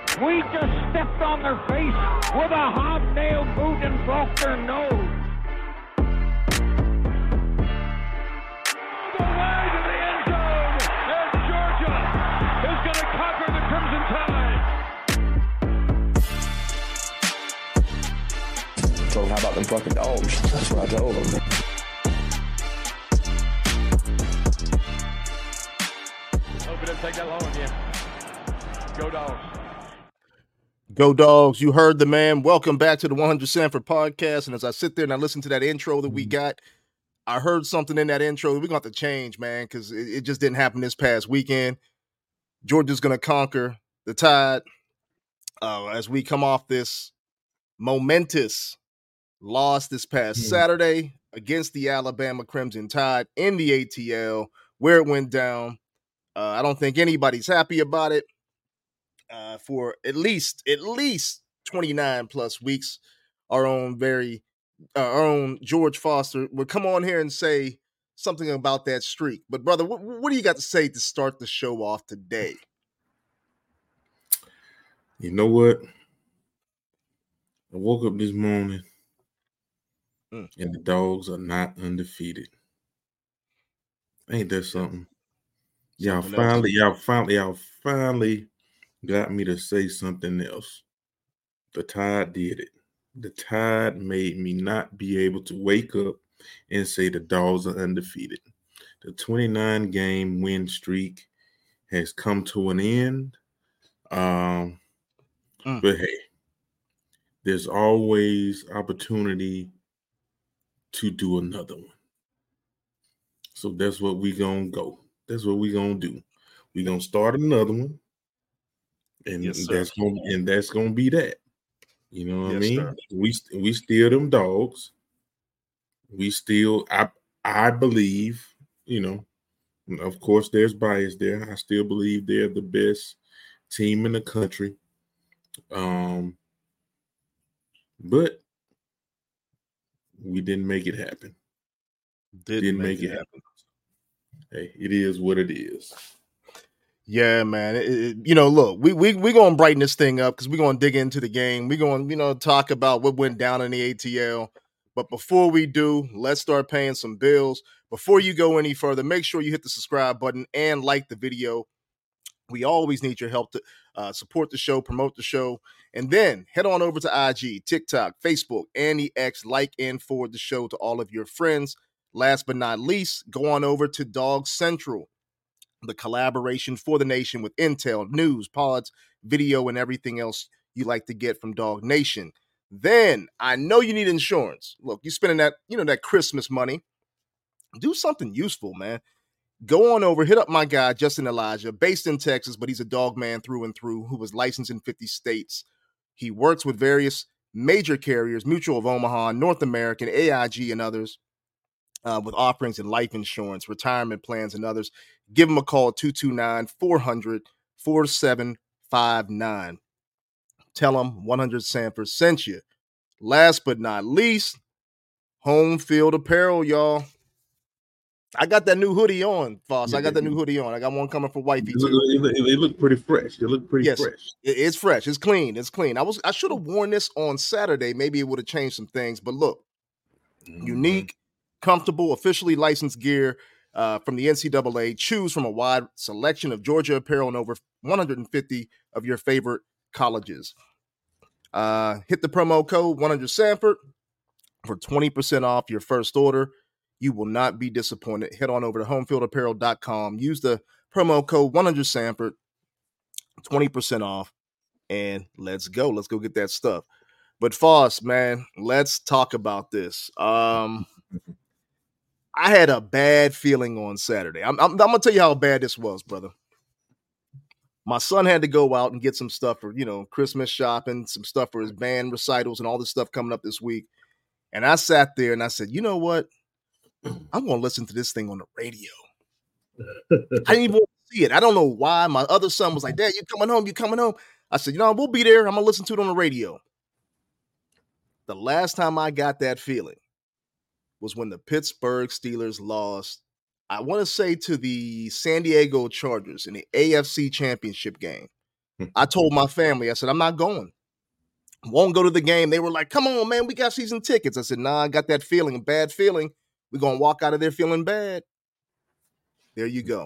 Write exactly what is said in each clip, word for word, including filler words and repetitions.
We just stepped on their face with a hobnail boot and broke their nose. The way to the end zone, and Georgia is going to conquer the Crimson Tide. So how about them fucking dogs? That's what I told them. Hope it didn't take that long again. Go Dogs. Go Dogs, you heard the man. Welcome back to the one hundred Sanford podcast. And as I sit there and I listen to that intro that we got, I heard something in that intro that we're going to have to change, man, because it, it just didn't happen this past weekend. Georgia's going to conquer the Tide uh, as we come off this momentous loss this past mm. Saturday against the Alabama Crimson Tide in the A T L, where it went down. Uh, I don't think anybody's happy about it. Uh, for at least at least twenty-nine plus weeks, our own very uh, our own George Foster would come on here and say something about that streak. But brother, what, what do you got to say to start the show off today? You know what? I woke up this morning mm. and the Dogs are not undefeated. Ain't that something? Y'all something finally, else. y'all finally, y'all finally. got me to say something else. The Tide did it. The Tide made me not be able to wake up and say the Dogs are undefeated. The twenty-nine game win streak has come to an end. Um, mm. But hey, there's always opportunity to do another one. So that's what we gonna go. That's what we gonna do. We gonna start another one. And yes, that's gonna and that's gonna be that. You know what yes, I mean? Sir. We we still them Dogs. We still I I believe, you know, of course there's bias there. I still believe they're the best team in the country. Um, but we didn't make it happen. Didn't, didn't make, make it happen. happen. Hey, it is what it is. Yeah, man. It, it, you know, look, we we we gonna brighten this thing up because we're gonna dig into the game. We're gonna, you know, talk about what went down in the A T L. But before we do, let's start paying some bills. Before you go any further, make sure you hit the subscribe button and like the video. We always need your help to uh, support the show, promote the show, and then head on over to I G, TikTok, Facebook, and the X. Like and forward the show to all of your friends. Last but not least, go on over to Dog Central, the collaboration for the nation with intel, news, pods, video, and everything else you like to get from Dog Nation. Then I know you need insurance. Look, you're spending that, you know, that Christmas money. Do something useful, man. Go on over, hit up my guy, Justin Elijah, based in Texas, but he's a dog man through and through who was licensed in fifty states. He works with various major carriers, Mutual of Omaha, North American, A I G, and others. Uh, with offerings in life insurance, retirement plans, and others. Give them a call, two two nine, four hundred, four seven five nine. Tell them one hundred Sanford sent you. Last but not least, Home Field Apparel, y'all. I got that new hoodie on, Foss. I got that new hoodie on. I got one coming for wifey, too. It look, it look pretty fresh. It look pretty yes, fresh. It's fresh. It's clean. It's clean. I was I should have worn this on Saturday. Maybe it would have changed some things. But look, mm-hmm. unique, comfortable, officially licensed gear uh, from the N C double A. Choose from a wide selection of Georgia apparel and over one hundred fifty of your favorite colleges. Uh, hit the promo code one hundred Sanford for twenty percent off your first order. You will not be disappointed. Head on over to home field apparel dot com. Use the promo code one hundred Sanford, twenty percent off, and let's go. Let's go get that stuff. But Foss, man, let's talk about this. Um, I had a bad feeling on Saturday. I'm, I'm, I'm going to tell you how bad this was, brother. My son had to go out and get some stuff for, you know, Christmas shopping, some stuff for his band recitals and all this stuff coming up this week. And I sat there and I said, you know what? I'm going to listen to this thing on the radio. I didn't even want to see it. I don't know why. My other son was like, Dad, you coming home? You coming home? I said, you know, we'll be there. I'm going to listen to it on the radio. The last time I got that feeling was when the Pittsburgh Steelers lost, I want to say, to the San Diego Chargers in the A F C Championship game. I told my family, I said, I'm not going. Won't go to the game. They were like, come on, man, we got season tickets. I said, nah, I got that feeling, a bad feeling. We're going to walk out of there feeling bad. There you go.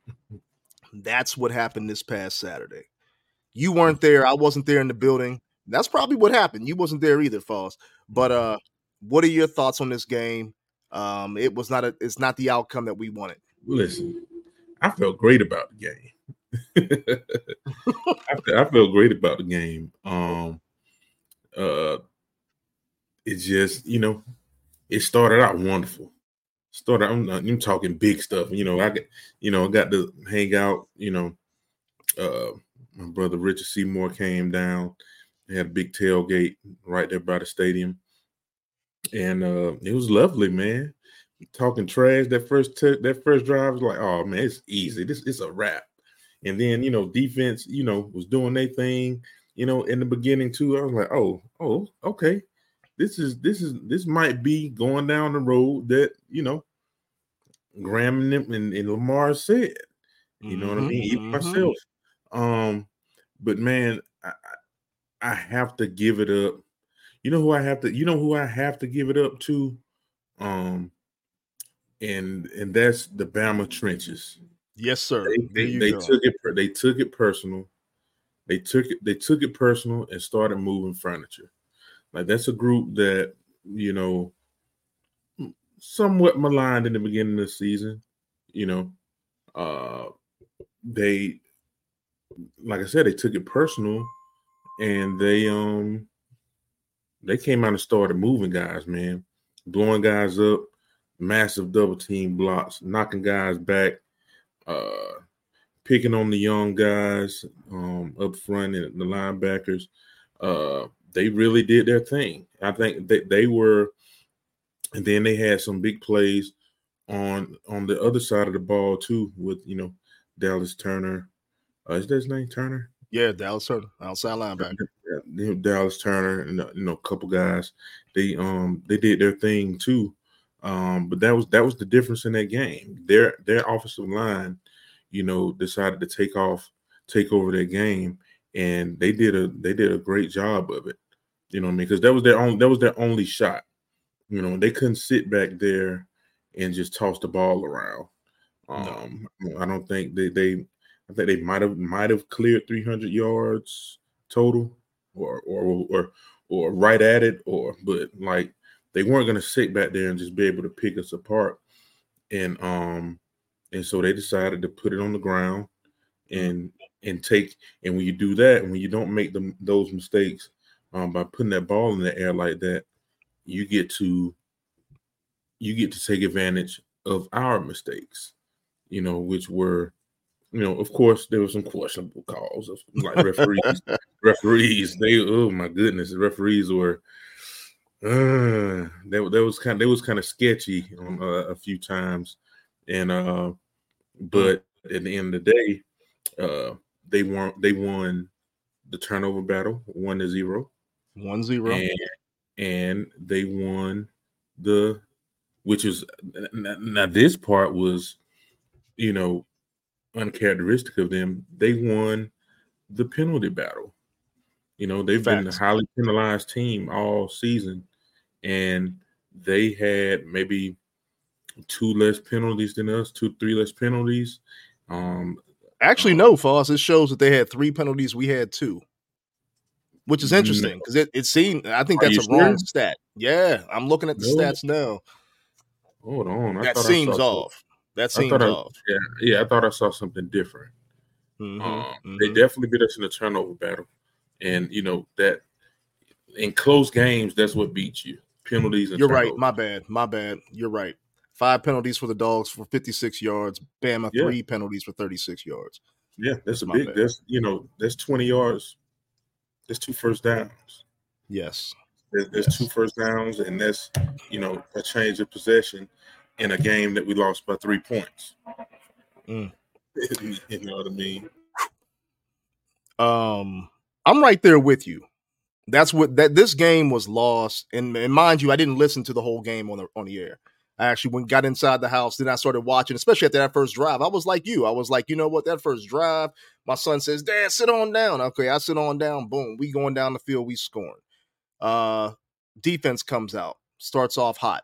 That's what happened this past Saturday. You weren't there. I wasn't there in the building. That's probably what happened. You wasn't there either, Foss. But uh, what are your thoughts on this game? Um, it was not a, it's not the outcome that we wanted. Listen, I felt great about the game. I, felt, I felt great about the game. Um, uh, it just, you know, it started out wonderful. Started, I'm, I'm talking big stuff. You know, I got, you know, got to hang out. You know, uh, my brother Richard Seymour came down. They had a big tailgate right there by the stadium, and uh, it was lovely, man. Talking trash that first t- that first drive was like, oh man, it's easy. This it's a wrap. And then you know, defense, you know, was doing their thing. You know, in the beginning too, I was like, oh, oh, okay. This is this is this might be going down the road that you know, Graham and, and, and Lamar said. You mm-hmm, know what I mean? Even mm-hmm. myself. Um, but man, I, I have to give it up. You know who I have to. You know who I have to give it up to. Um. And and that's the Bama trenches. Yes, sir. They, there you they go. took it. They took it personal. They took it. They took it personal and started moving furniture. Like that's a group that you know, somewhat maligned in the beginning of the season. You know, uh, they, like I said, they took it personal, and they um, they came out and started moving guys, man, blowing guys up. Massive double team blocks, knocking guys back, uh, picking on the young guys um, up front and the linebackers. Uh, they really did their thing. I think they, they were, and then they had some big plays on on the other side of the ball too with, you know, Dallas Turner. Uh, is that his name, Turner? Yeah, Dallas Turner, outside linebacker. Yeah, Dallas Turner and, you know, a couple guys. They um they did their thing too. Um, but that was that was the difference in that game. Their their offensive line, you know, decided to take off, take over their game, and they did a they did a great job of it. You know what I mean? Because that was their own that was their only shot. You know, they couldn't sit back there and just toss the ball around. Um, no. I don't think they they I think they might have might have cleared three hundred yards total, or or or or right at it, or but like. They weren't going to sit back there and just be able to pick us apart. And um, and so they decided to put it on the ground and and take – and when you do that, and when you don't make them those mistakes um, by putting that ball in the air like that, you get to you get to take advantage of our mistakes, you know, which were, you know, of course, there were some questionable calls of like referees. referees, they, oh, my goodness, the referees were – Uh, that, that was kind of, they was kind of sketchy on uh, a few times, and uh, but at the end of the day, uh, they won. They won the turnover battle, one to zero, one zero, and, and they won the, which is now this part was, you know, uncharacteristic of them. They won the penalty battle. You know, they've Facts. been a highly penalized team all season, and they had maybe two less penalties than us, two, three less penalties. Um, Actually, um, no, Foss. It shows that they had three penalties. We had two, which is interesting because no. it, it seemed, I think that's a sure? wrong stat. Yeah, I'm looking at the no. stats now. Hold on. I that thought seems I saw off. That seems I, off. Yeah, yeah, I thought I saw something different. Mm-hmm, um, mm-hmm. They definitely beat us in the turnover battle. And, you know, that in close games, that's what beats you. Penalties and You're turnovers. right. My bad. My bad. You're right. Five penalties for the Dogs for fifty-six yards. Bama, yeah. three penalties for thirty-six yards. Yeah, that's, that's a big, bad. that's, you know, that's twenty yards. That's two first downs. Yes. There's, there's yes. two first downs, and that's, you know, a change of possession in a game that we lost by three points. Mm. You know what I mean? Um, I'm right there with you. That's what that this game was lost, and, and mind you, I didn't listen to the whole game on the on the air. I actually went got inside the house. Then I started watching, especially after that first drive. I was like you. I was like, you know what? That first drive, my son says, Dad, sit on down. Okay, I sit on down. Boom. We going down the field. We scoring. Uh, defense comes out. Starts off hot.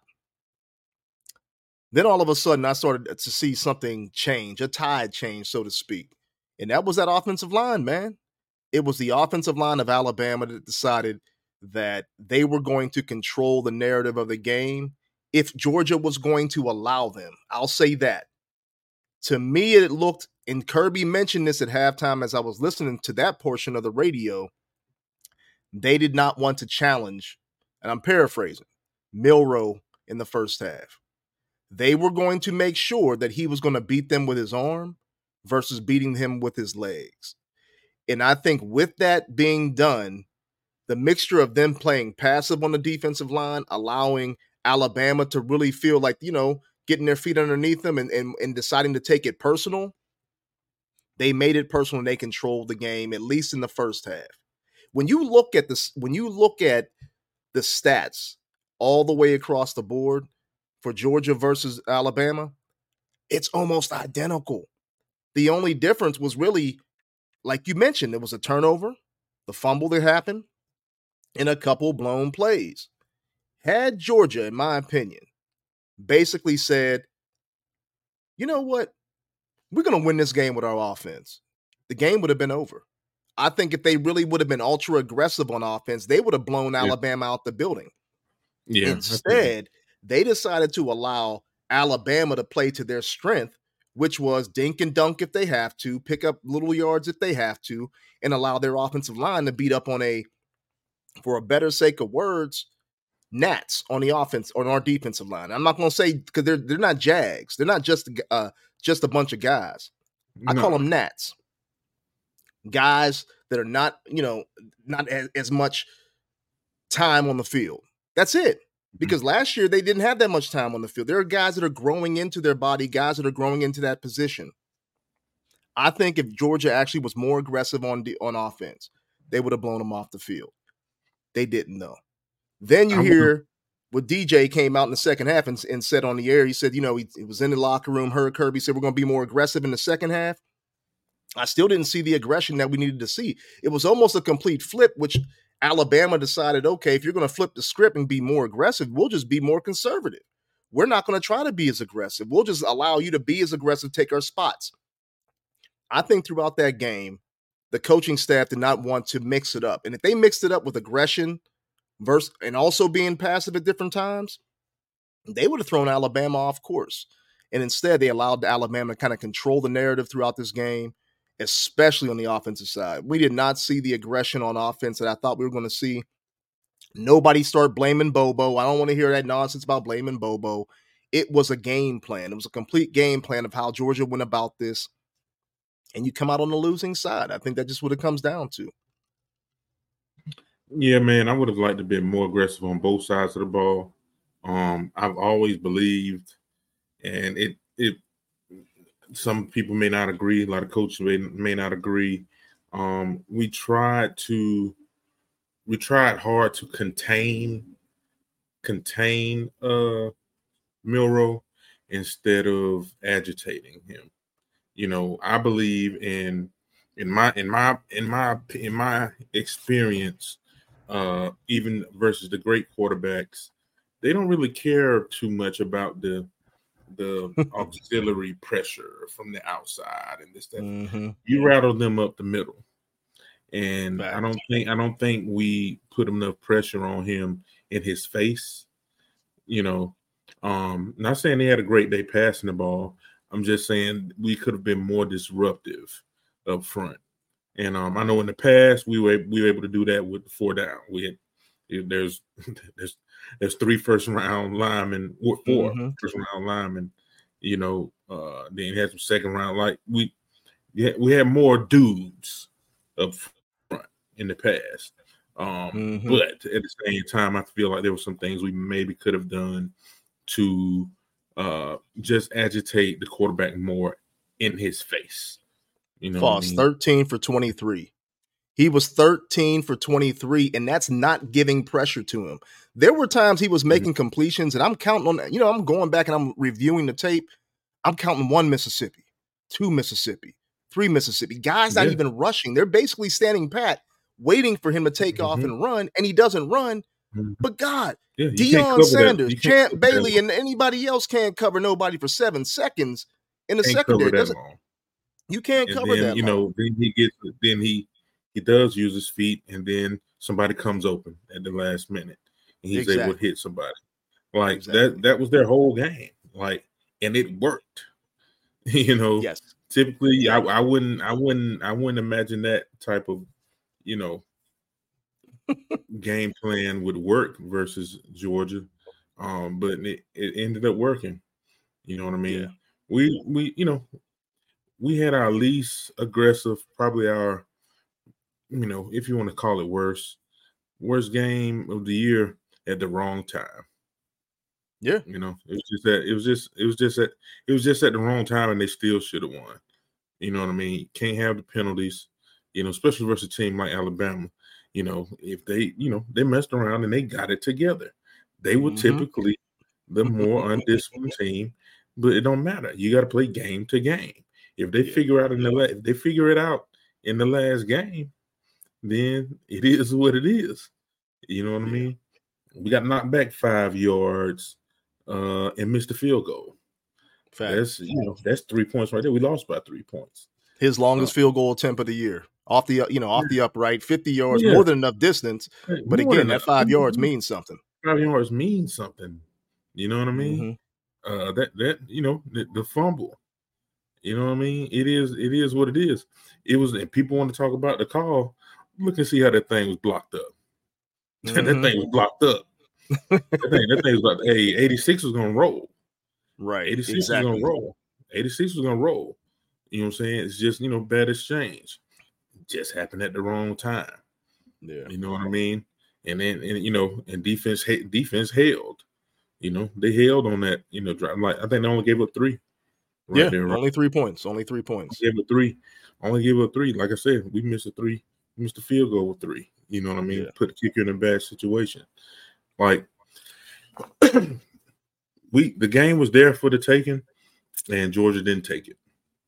Then all of a sudden, I started to see something change, a tide change, so to speak. And that was that offensive line, man. It was the offensive line of Alabama that decided that they were going to control the narrative of the game if Georgia was going to allow them. I'll say that. To me, it looked, and Kirby mentioned this at halftime as I was listening to that portion of the radio, they did not want to challenge, and I'm paraphrasing, Milroe in the first half. They were going to make sure that he was going to beat them with his arm versus beating him with his legs. And I think with that being done, the mixture of them playing passive on the defensive line, allowing Alabama to really feel like, you know, getting their feet underneath them and, and, and deciding to take it personal, they made it personal and they controlled the game, at least in the first half. When you look at this, when you look at the stats all the way across the board for Georgia versus Alabama, it's almost identical. The only difference was really, like you mentioned, it was a turnover, the fumble that happened, and a couple blown plays. Had Georgia, in my opinion, basically said, you know what, we're going to win this game with our offense, the game would have been over. I think if they really would have been ultra aggressive on offense, they would have blown yeah. Alabama out the building. Yeah, Instead, they decided to allow Alabama to play to their strength, which was dink and dunk if they have to, pick up little yards if they have to, and allow their offensive line to beat up on a, for a better sake of words, gnats on the offense, on our defensive line. I'm not going to say, because they're they're not Jags. They're not just, uh, just a bunch of guys. No. I call them gnats. Guys that are not, you know, not as, as much time on the field. That's it. Because last year they didn't have that much time on the field. There are guys that are growing into their body, guys that are growing into that position. I think if Georgia actually was more aggressive on the, on offense, they would have blown them off the field. They didn't, though. Then you hear what D J came out in the second half and, and said on the air, he said, you know, he, he was in the locker room, heard Kirby said, we're going to be more aggressive in the second half. I still didn't see the aggression that we needed to see. It was almost a complete flip, which Alabama decided, okay, if you're going to flip the script and be more aggressive, we'll just be more conservative. We're not going to try to be as aggressive. We'll just allow you to be as aggressive, take our spots. I think throughout that game, the coaching staff did not want to mix it up. And if they mixed it up with aggression versus and also being passive at different times, they would have thrown Alabama off course. And instead, they allowed Alabama to kind of control the narrative throughout this game, especially on the offensive side. We did not see the aggression on offense that I thought we were going to see. Nobody start blaming Bobo. I don't want to hear that nonsense about blaming Bobo. It was a game plan. It was a complete game plan of how Georgia went about this. And you come out on the losing side. I think that's just what it comes down to. Yeah, man, I would have liked to be more aggressive on both sides of the ball. Um, I've always believed, and it it some people may not agree. A lot of coaches may, may not agree. Um, we tried to we tried hard to contain contain uh, Milroe instead of agitating him. You know, I believe in in my in my in my in my experience, uh, even versus the great quarterbacks, they don't really care too much about the the auxiliary pressure from the outside and this stuff. Mm-hmm. You rattle them up the middle. And Back. I don't think I don't think we put enough pressure on him in his face. You know, um, not saying he had a great day passing the ball. I'm just saying we could have been more disruptive up front. And um, I know in the past we were we were able to do that with four down. We had there's there's there's three first round linemen, or four mm-hmm. first round linemen. You know, uh, then you had some second round. Like we yeah we had more dudes up front in the past. Um, mm-hmm. But at the same time, I feel like there were some things we maybe could have done to uh, just agitate the quarterback more in his face. You know, Foss, I mean? thirteen for twenty-three. He was thirteen for twenty-three, and that's not giving pressure to him. There were times he was making mm-hmm. completions, and I'm counting on, you know, I'm going back and I'm reviewing the tape. I'm counting one Mississippi, two Mississippi, three Mississippi. Guys not yeah. even rushing. They're basically standing pat, waiting for him to take mm-hmm. off and run, and he doesn't run. Mm-hmm. But God, yeah, Deion Sanders, Champ Bailey, and anybody else can't cover nobody for seven seconds in the secondary. You can't and cover then, that. You long. know, then he gets, then he he does use his feet, and then somebody comes open at the last minute, and he's exactly. able to hit somebody. Like exactly. that. That was their whole game. Like, and it worked. You know. Yes. Typically, I, I wouldn't, I wouldn't, I wouldn't imagine that type of, you know, game plan would work versus Georgia, um, but it, it ended up working. You know what I mean? Yeah. We we you know we had our least aggressive, probably our, you know, if you want to call it worst, worst game of the year at the wrong time. Yeah, you know, it was just that it was just it was just at it was just at the wrong time, and they still should have won. You know what I mean? Can't have the penalties, you know, especially versus a team like Alabama. You know, if they, you know, they messed around and they got it together. They were mm-hmm. typically the more undisciplined team, but it don't matter. You got to play game to game. If they yeah. figure out in the la- if they figure it out in the last game, then it is what it is. You know what yeah. I mean? We got knocked back five yards uh, and missed the field goal. Fact. That's you know that's three points right there. We lost by three points. His longest uh, field goal attempt of the year. Off the, you know, off the upright, fifty yards, yeah. more than enough distance. But more again, that five yards means something. Five yards means something. You know what I mean? Mm-hmm. Uh, that that you know the, the fumble. You know what I mean? It is it is what it is. It was. And people want to talk about the call. Look and see how that thing was blocked up. Mm-hmm. that thing was blocked up. that thing that thing was like, hey, eighty-six was gonna roll. Right. eighty-six exactly. was gonna roll. eighty-six was gonna roll. You know what I'm saying? It's just you know bad exchange. Just happened at the wrong time. Yeah, you know what I mean. And then, and you know, and defense, defense held. You know, they held on that. You know, drive. Like I think they only gave up three. Right yeah, there, right? only three points. Only three points. Gave up three. Only gave up three. Like I said, we missed a three. We missed a field goal with three. You know what I mean? Yeah. Put the kicker in a bad situation. Like we, the game was there for the taking, and Georgia didn't take it.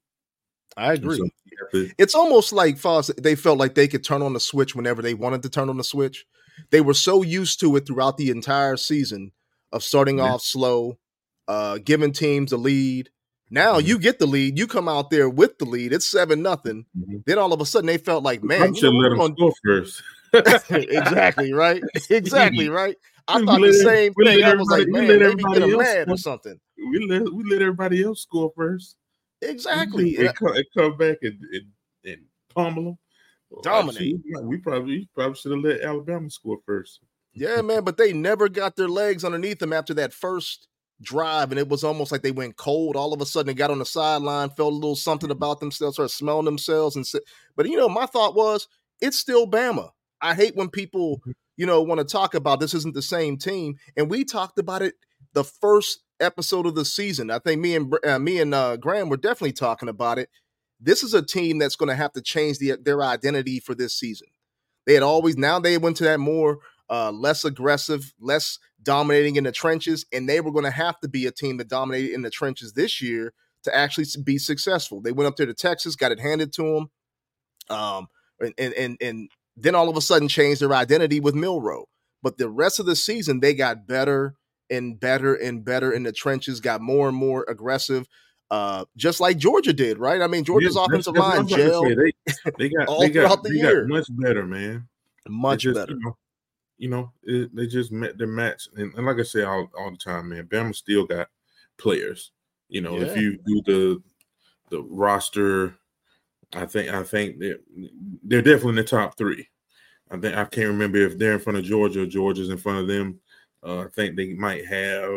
I agree. So to, it's almost like Foss, they felt like they could turn on the switch whenever they wanted to turn on the switch. They were so used to it throughout the entire season of starting yeah. off slow, uh, giving teams a lead. Now mm-hmm. you get the lead, you come out there with the lead. It's seven nothing. Mm-hmm. Then all of a sudden they felt like, man, I should let them gonna... score first. exactly right. Exactly right. I thought the same thing. I was like, man, maybe get them mad or something. We let we let everybody else score first. Exactly. And come, come back and, and, and pummel them. Dominate. We probably probably should have let Alabama score first. Yeah, man, but they never got their legs underneath them after that first drive, and it was almost like they went cold. All of a sudden, they got on the sideline, felt a little something about themselves, started smelling themselves. and But, you know, my thought was, it's still Bama. I hate when people, you know, want to talk about this isn't the same team. And we talked about it the first episode of the season. I think me and uh, me and uh, Graham were definitely talking about it. This is a team that's going to have to change the, their identity for this season. They had always, now they went to that more uh, less aggressive, less dominating in the trenches, and they were going to have to be a team that dominated in the trenches this year to actually be successful. They went up there to Texas, got it handed to them, um, and and and then all of a sudden changed their identity with Milroe. But the rest of the season, they got better and better and better in the trenches, got more and more aggressive, uh, just like Georgia did, right? I mean, Georgia's yeah, offensive that's, that's line gelled they, they got all they got, throughout the they year. Got much better, man. Much just, better. You know, you know it, they just met their match. And, and like I say all, all the time, man, Bama still got players. You know, yeah. if you do the the roster, I think I think they're, they're definitely in the top three. I think I can't remember if they're in front of Georgia or Georgia's in front of them. Uh, I think they might have,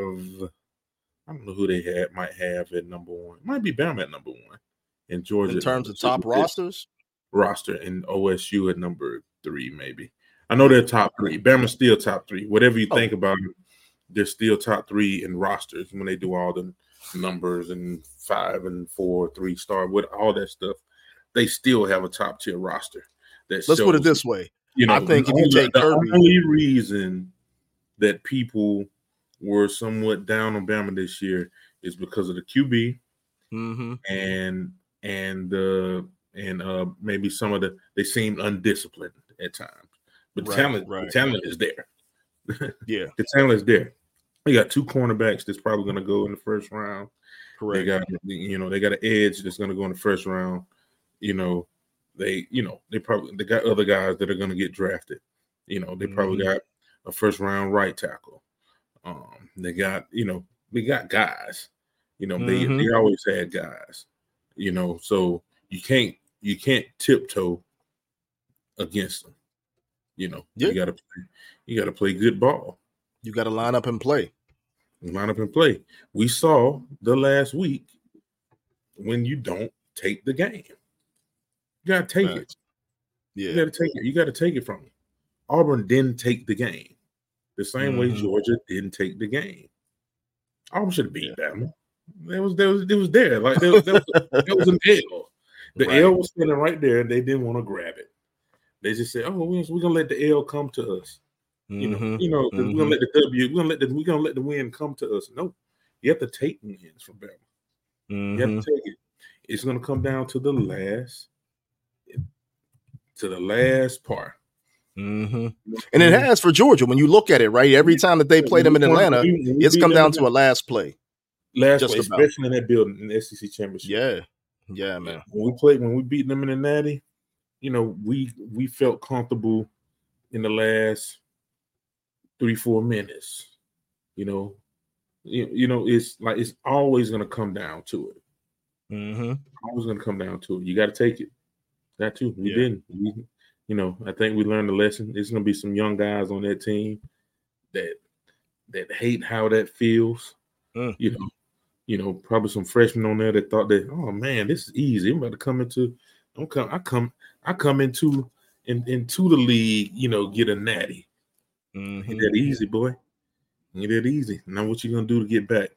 I don't know who they had, might have at number one. It might be Bama at number one. And Georgia. In terms of top rosters? Roster. And O S U at number three, maybe. I know they're top three. Bama's still top three. Whatever you oh. think about it, they're still top three in rosters when they do all the numbers and five and four, three star, with all that stuff. They still have a top tier roster. that Let's put it shows, this way. you know, I think the if you only, take the Kirby, only reason that people were somewhat down on Bama this year is because of the Q B mm-hmm. and and uh, and uh, maybe some of the they seemed undisciplined at times, but right, talent, right. the talent is there. Yeah, the talent is there. They got two cornerbacks that's probably going to go in the first round. correct. They got, you know, they got an edge that's going to go in the first round. You know, they, you know, they probably they got other guys that are going to get drafted. You know, they probably mm-hmm. got a first round right tackle. Um, they got, you know, we got guys. You know, mm-hmm. they they always had guys. You know, so you can't you can't tiptoe against them. You know, yeah. you got to play. You got to play good ball. You got to line up and play. Line up and play. We saw the last week when you don't take the game. You got to take right. it. Yeah. You got to take it. You got to take it from them. Auburn didn't take the game. The same mm-hmm. way Georgia didn't take the game. Auburn should have beat Bama. There was, there was, it was there. Like there, there, was, there was an L. The right. L was standing right there, and they didn't want to grab it. They just said, "Oh, we're, we're gonna let the L come to us." Mm-hmm. You know, you know, mm-hmm. we're gonna let the W, we're gonna let the we're gonna let the win come to us. No, you have to take wins from Bama. Mm-hmm. You have to take it. It's gonna come down to the last, to the last part. Mm-hmm. And it has for Georgia. When you look at it, right, every time that they played them in Atlanta, it's come down to a last play. Last play, especially in that building in the S E C championship. Yeah, yeah, man. When we played, when we beat them in the Natty, you know, we we felt comfortable in the last three, four minutes. You know, you, you know, it's like it's always gonna come down to it. Mm-hmm. Always gonna come down to it. You got to take it. That too. We yeah. didn't. We, you know, I think we learned the lesson. There's gonna be some young guys on that team that that hate how that feels. Mm. You know, you know, probably some freshmen on there that thought that, oh man, this is easy. I'm about to come into, I'm come, I come, I come into in, into the league. You know, get a natty. Mm-hmm. Ain't that easy, boy? Ain't that easy? Now, what you gonna do to get back?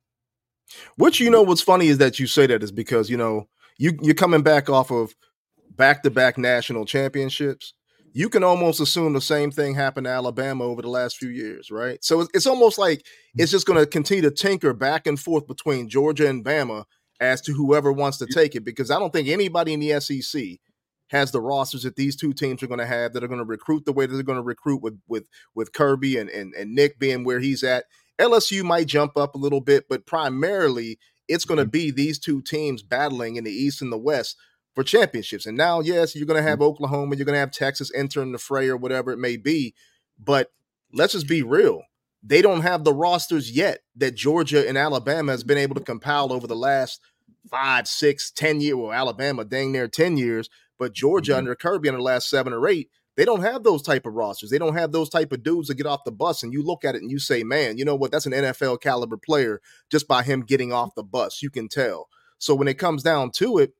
Which, you know, what's funny is that you say that is because, you know, you you're coming back off of back-to-back national championships. You can almost assume the same thing happened to Alabama over the last few years, right? So it's almost like it's just going to continue to tinker back and forth between Georgia and Bama as to whoever wants to take it, because I don't think anybody in the S E C has the rosters that these two teams are going to have that are going to recruit the way that they're going to recruit with with with Kirby and, and, and Nick being where he's at. L S U might jump up a little bit, but primarily it's going to be these two teams battling in the East and the West for championships. And now, yes, you're going to have Oklahoma, you're going to have Texas entering the fray or whatever it may be. But let's just be real. They don't have the rosters yet that Georgia and Alabama has been able to compile over the last five, six, ten years. Well, Alabama, dang near ten years. But Georgia mm-hmm. under Kirby in the last seven or eight, they don't have those type of rosters. They don't have those type of dudes that get off the bus. And you look at it and you say, man, you know what? That's an N F L caliber player just by him getting off the bus. You can tell. So when it comes down to it,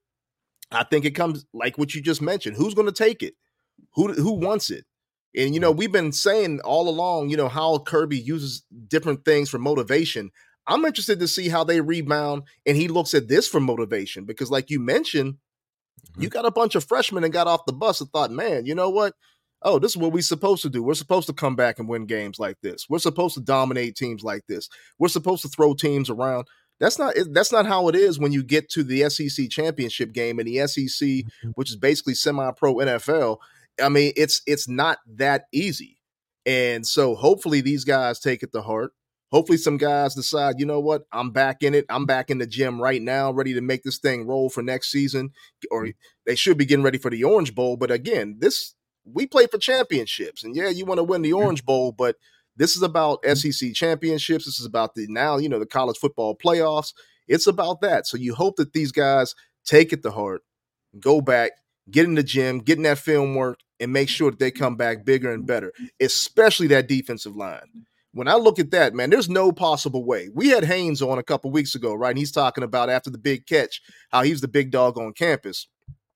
I think it comes like what you just mentioned. Who's going to take it? Who who wants it? And, you know, we've been saying all along, you know, how Kirby uses different things for motivation. I'm interested to see how they rebound. And he looks at this for motivation because, like you mentioned, mm-hmm. you got a bunch of freshmen and got off the bus and thought, man, you know what? Oh, this is what we're supposed to do. We're supposed to come back and win games like this. We're supposed to dominate teams like this. We're supposed to throw teams around. That's not that's not how it is when you get to the S E C championship game and the S E C, which is basically semi-pro N F L. I mean, it's it's not that easy. And so hopefully these guys take it to heart. Hopefully some guys decide, you know what, I'm back in it. I'm back in the gym right now, ready to make this thing roll for next season. Or they should be getting ready for the Orange Bowl. But again, this we play for championships. And yeah, you want to win the Orange Bowl, but this is about S E C championships. This is about the now, you know, the college football playoffs. It's about that. So you hope that these guys take it to heart, go back, get in the gym, get in that film work, and make sure that they come back bigger and better, especially that defensive line. When I look at that, man, there's no possible way. We had Haynes on a couple weeks ago, right? And he's talking about after the big catch, how he was the big dog on campus.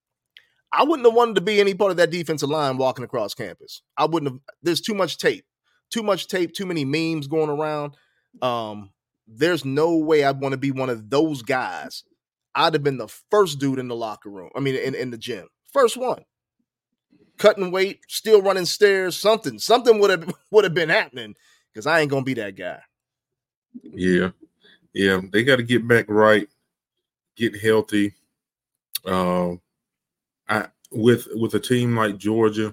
I wouldn't have wanted to be any part of that defensive line walking across campus. I wouldn't have. There's too much tape. Too much tape, too many memes going around. Um, there's no way I'd want to be one of those guys. I'd have been the first dude in the locker room. I mean, in, in the gym. First one. cutting weight, still running stairs, something, something would have would have been happening because I ain't gonna be that guy. Yeah, yeah, they got to get back right, get healthy. Um, uh, I with with a team like Georgia,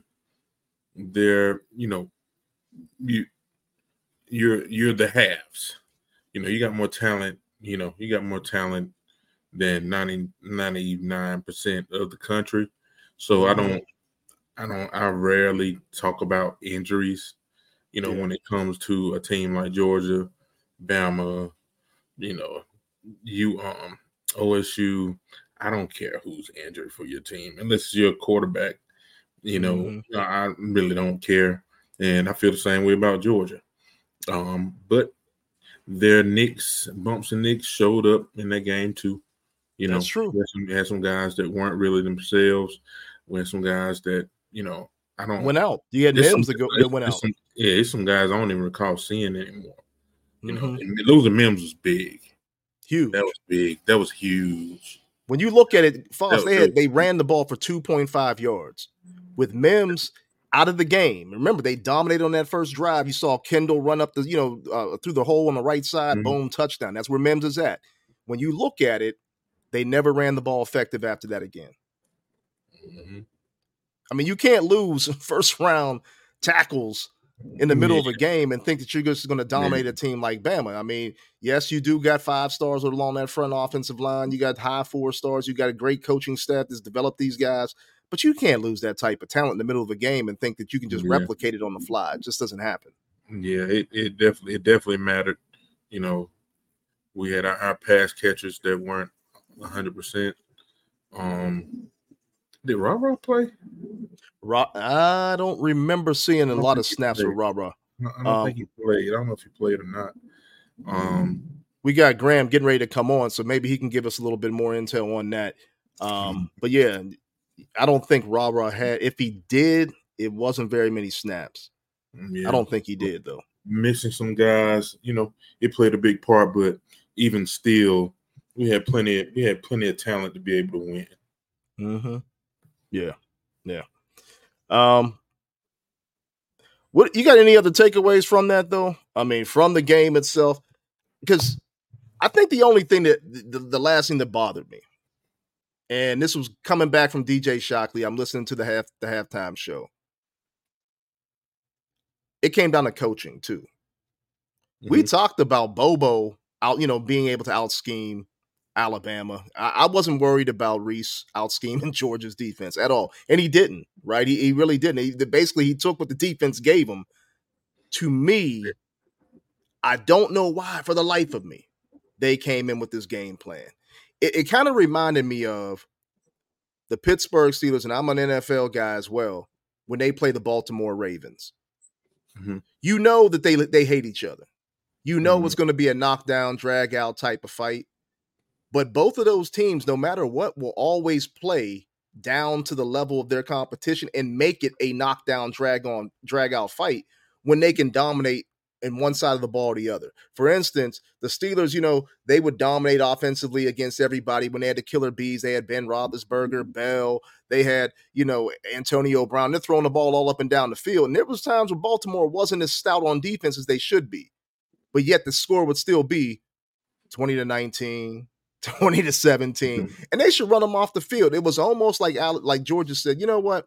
they're you know you you're you're the halves. You know, you got more talent. You know, you got more talent than ninety, ninety-nine percent of the country. So mm-hmm. I don't, I don't, I rarely talk about injuries, you know, yeah. when it comes to a team like Georgia, Bama, you know, you, um, O S U. I don't care who's injured for your team, unless you're a quarterback, you know, mm-hmm. I really don't care. And I feel the same way about Georgia. Um, but their nicks, bumps and nicks showed up in that game too. You know, that's true. We had, some, we had some guys that weren't really themselves. We had some guys that, you know, I don't went out. You had Mims that, go, that went out. Some, yeah, it's some guys I don't even recall seeing anymore. You mm-hmm. know, and losing Mims was big, huge. That was big. That was huge. When you look at it, Foss, they had, they ran the ball for two point five yards with Mims out of the game. Remember, they dominated on that first drive. You saw Kendall run up the, you know, uh, through the hole on the right side, mm-hmm. boom, touchdown. That's where Mims is at. When you look at it, they never ran the ball effective after that again. Mm-hmm. I mean, you can't lose first round tackles in the middle yeah. of a game and think that you're just going to dominate yeah. a team like Bama. I mean, yes, you do got five stars along that front offensive line. You got high four stars. You got a great coaching staff that's developed these guys. But you can't lose that type of talent in the middle of a game and think that you can just yeah. replicate it on the fly. It just doesn't happen. Yeah, it, it definitely it definitely mattered. You know, we had our, our pass catchers that weren't one hundred percent. Um, did Ra-Ra play? Ra- I don't remember seeing a lot of snaps with Ra-Ra. No, I don't um, think he played. I don't know if he played or not. Um, we got Graham getting ready to come on, so maybe he can give us a little bit more intel on that. Um, but yeah, I don't think Ra-Ra had. If he did, it wasn't very many snaps. Yeah. I don't think he did though. Missing some guys, you know, it played a big part, but even still, we had plenty. Of, we had plenty of talent to be able to win. Mm-hmm. Yeah, yeah. Um, what you got? Any other takeaways from that though? I mean, from the game itself, because I think the only thing that the, the last thing that bothered me, and this was coming back from D J Shockley. I'm listening to the half the halftime show. It came down to coaching too. Mm-hmm. We talked about Bobo out, you know, being able to out scheme Alabama. I, I wasn't worried about Reese out scheming Georgia's defense at all, and he didn't. Right? He, he really didn't. He, basically, he took what the defense gave him. To me, I don't know why. For the life of me, they came in with this game plan. It, it kind of reminded me of the Pittsburgh Steelers, and I'm an N F L guy as well. When they play the Baltimore Ravens, mm-hmm. you know that they they hate each other. You know mm-hmm. it's going to be a knockdown, drag out type of fight. But both of those teams, no matter what, will always play down to the level of their competition and make it a knockdown, drag on, drag out fight when they can dominate in one side of the ball or the other. For instance, the Steelers, you know, they would dominate offensively against everybody when they had the killer bees. They had Ben Roethlisberger, Bell. They had, you know, Antonio Brown. They're throwing the ball all up and down the field. And there was times where Baltimore wasn't as stout on defense as they should be. But yet the score would still be twenty to nineteen, twenty to seventeen, mm-hmm. and they should run them off the field. It was almost like like Georgia said, you know what?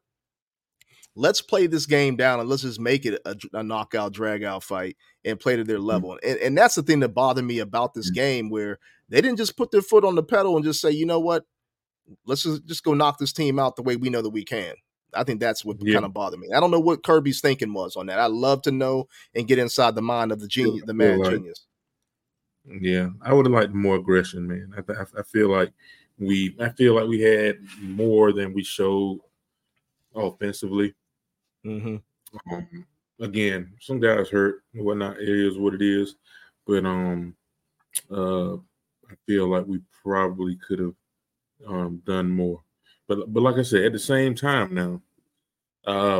Let's play this game down and let's just make it a, a knockout, drag out fight and play to their level. Mm-hmm. And, and that's the thing that bothered me about this mm-hmm. game, where they didn't just put their foot on the pedal and just say, you know what? Let's just, just go knock this team out the way we know that we can. I think that's what yeah. kind of bothered me. I don't know what Kirby's thinking was on that. I'd love to know and get inside the mind of the genius, the mad like, genius. Yeah, I would have liked more aggression, man. I, I, I feel like we, I feel like we had more than we showed offensively. Mm-hmm. Um, again, some guys hurt and whatnot. It is what it is, but um, uh, I feel like we probably could have um done more. But but like I said, at the same time now, uh,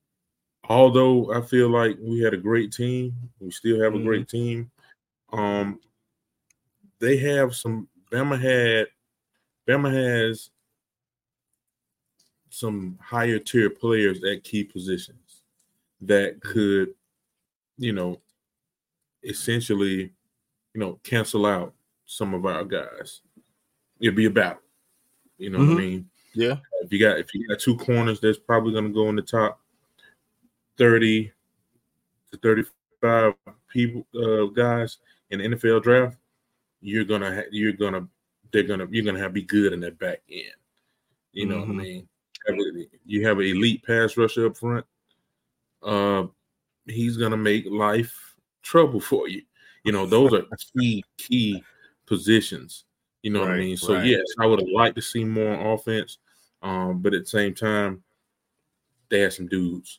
although I feel like we had a great team, we still have a mm-hmm. great team. Um, they have some. Bama had. Bama has some higher tier players at key positions that could, you know, essentially, you know, cancel out some of our guys. It'd be a battle. You know mm-hmm. what I mean? Yeah. If you got if you got two corners, that's probably going to go in the top thirty to thirty-five people uh, guys in the N F L draft. You're gonna ha- you're gonna they're gonna you're gonna have to be good in that back end. You know mm-hmm. what I mean? You have an elite pass rusher up front. Uh, he's gonna make life trouble for you. You know, those are key key positions. You know right, what I mean? So right. yes, I would have liked to see more offense, um, but at the same time, they had some dudes,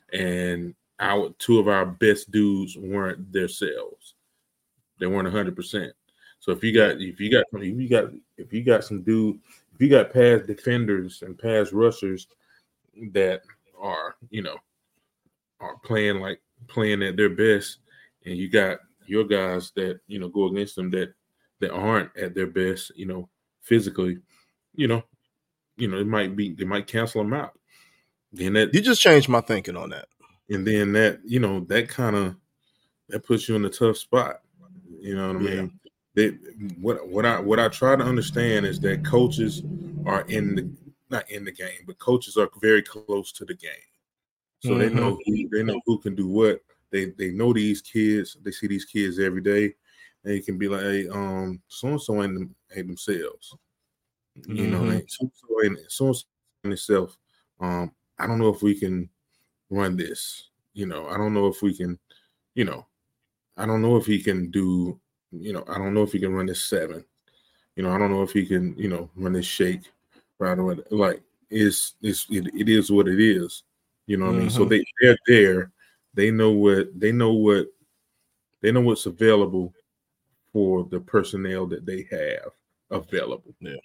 and our two of our best dudes weren't themselves. They weren't a hundred percent. So if you got if you got if you got if you got some dude if you got pass defenders and pass rushers that are you know are playing like playing at their best, and you got your guys that you know go against them that that aren't at their best, you know, physically, you know, you know, it might be they might cancel them out. Then that you just changed my thinking on that. And then that, you know, that kind of that puts you in a tough spot. You know what I mean? Yeah. They, what what I what I try to understand is that coaches are in the not in the game, but coaches are very close to the game. So mm-hmm. they know who, they know who can do what. They they know these kids. They see these kids every day. And you can be like, hey, um, so and so ain't, them, ain't themselves. Mm-hmm. You know, so and so and so in itself. Um, I don't know if we can run this. You know, I don't know if we can. You know, I don't know if he can do. You know, I don't know if he can run this seven. You know, I don't know if he can. You know, run this shake. Right away. Like it's it's it, it is what it is. You know what mm-hmm. I mean? So they they're there. They know what they know what they know what's available for the personnel that they have available. Yeah.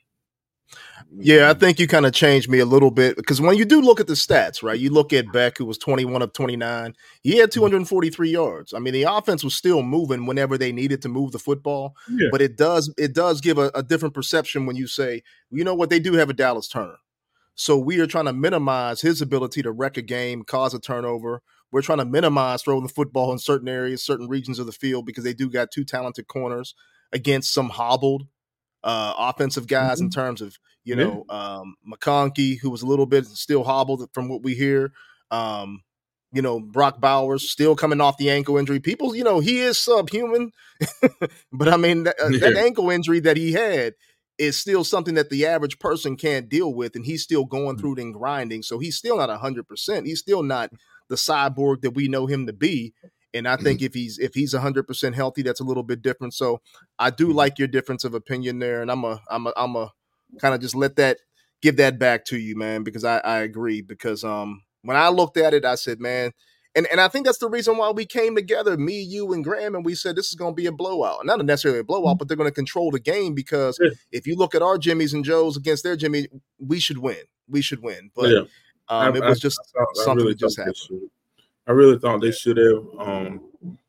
Yeah, I think you kind of changed me a little bit because when you do look at the stats, right, you look at Beck, who was twenty-one of twenty-nine. He had two hundred forty-three yards. I mean, the offense was still moving whenever they needed to move the football, yeah. but it does it does give a, a different perception when you say, you know what, they do have a Dallas Turner. So we are trying to minimize his ability to wreck a game, cause a turnover. We're trying to minimize throwing the football in certain areas, certain regions of the field, because they do got two talented corners against some hobbled uh, offensive guys mm-hmm. in terms of, you yeah. know, um, McConkey, who was a little bit still hobbled from what we hear. Um, you know, Brock Bowers still coming off the ankle injury. People, you know, he is subhuman, but I mean, that, uh, that ankle injury that he had is still something that the average person can't deal with, and he's still going through it and grinding. So he's still not one hundred percent. He's still not the cyborg that we know him to be. And I think mm-hmm. if he's if he's one hundred percent healthy, that's a little bit different. So I do like your difference of opinion there, and I'm a I'm a I'm a kind of just let that give that back to you, man, because I, I agree. Because um when I looked at it, I said, man, and, and I think that's the reason why we came together, me, you, and Graham, and we said this is going to be a blowout. Not necessarily a blowout, but they're going to control the game because yeah. if you look at our Jimmys and Joes against their Jimmy, we should win. We should win. But yeah. um, I, it was just I, I something really that just happened. I really thought they should have. Um,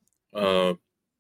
uh,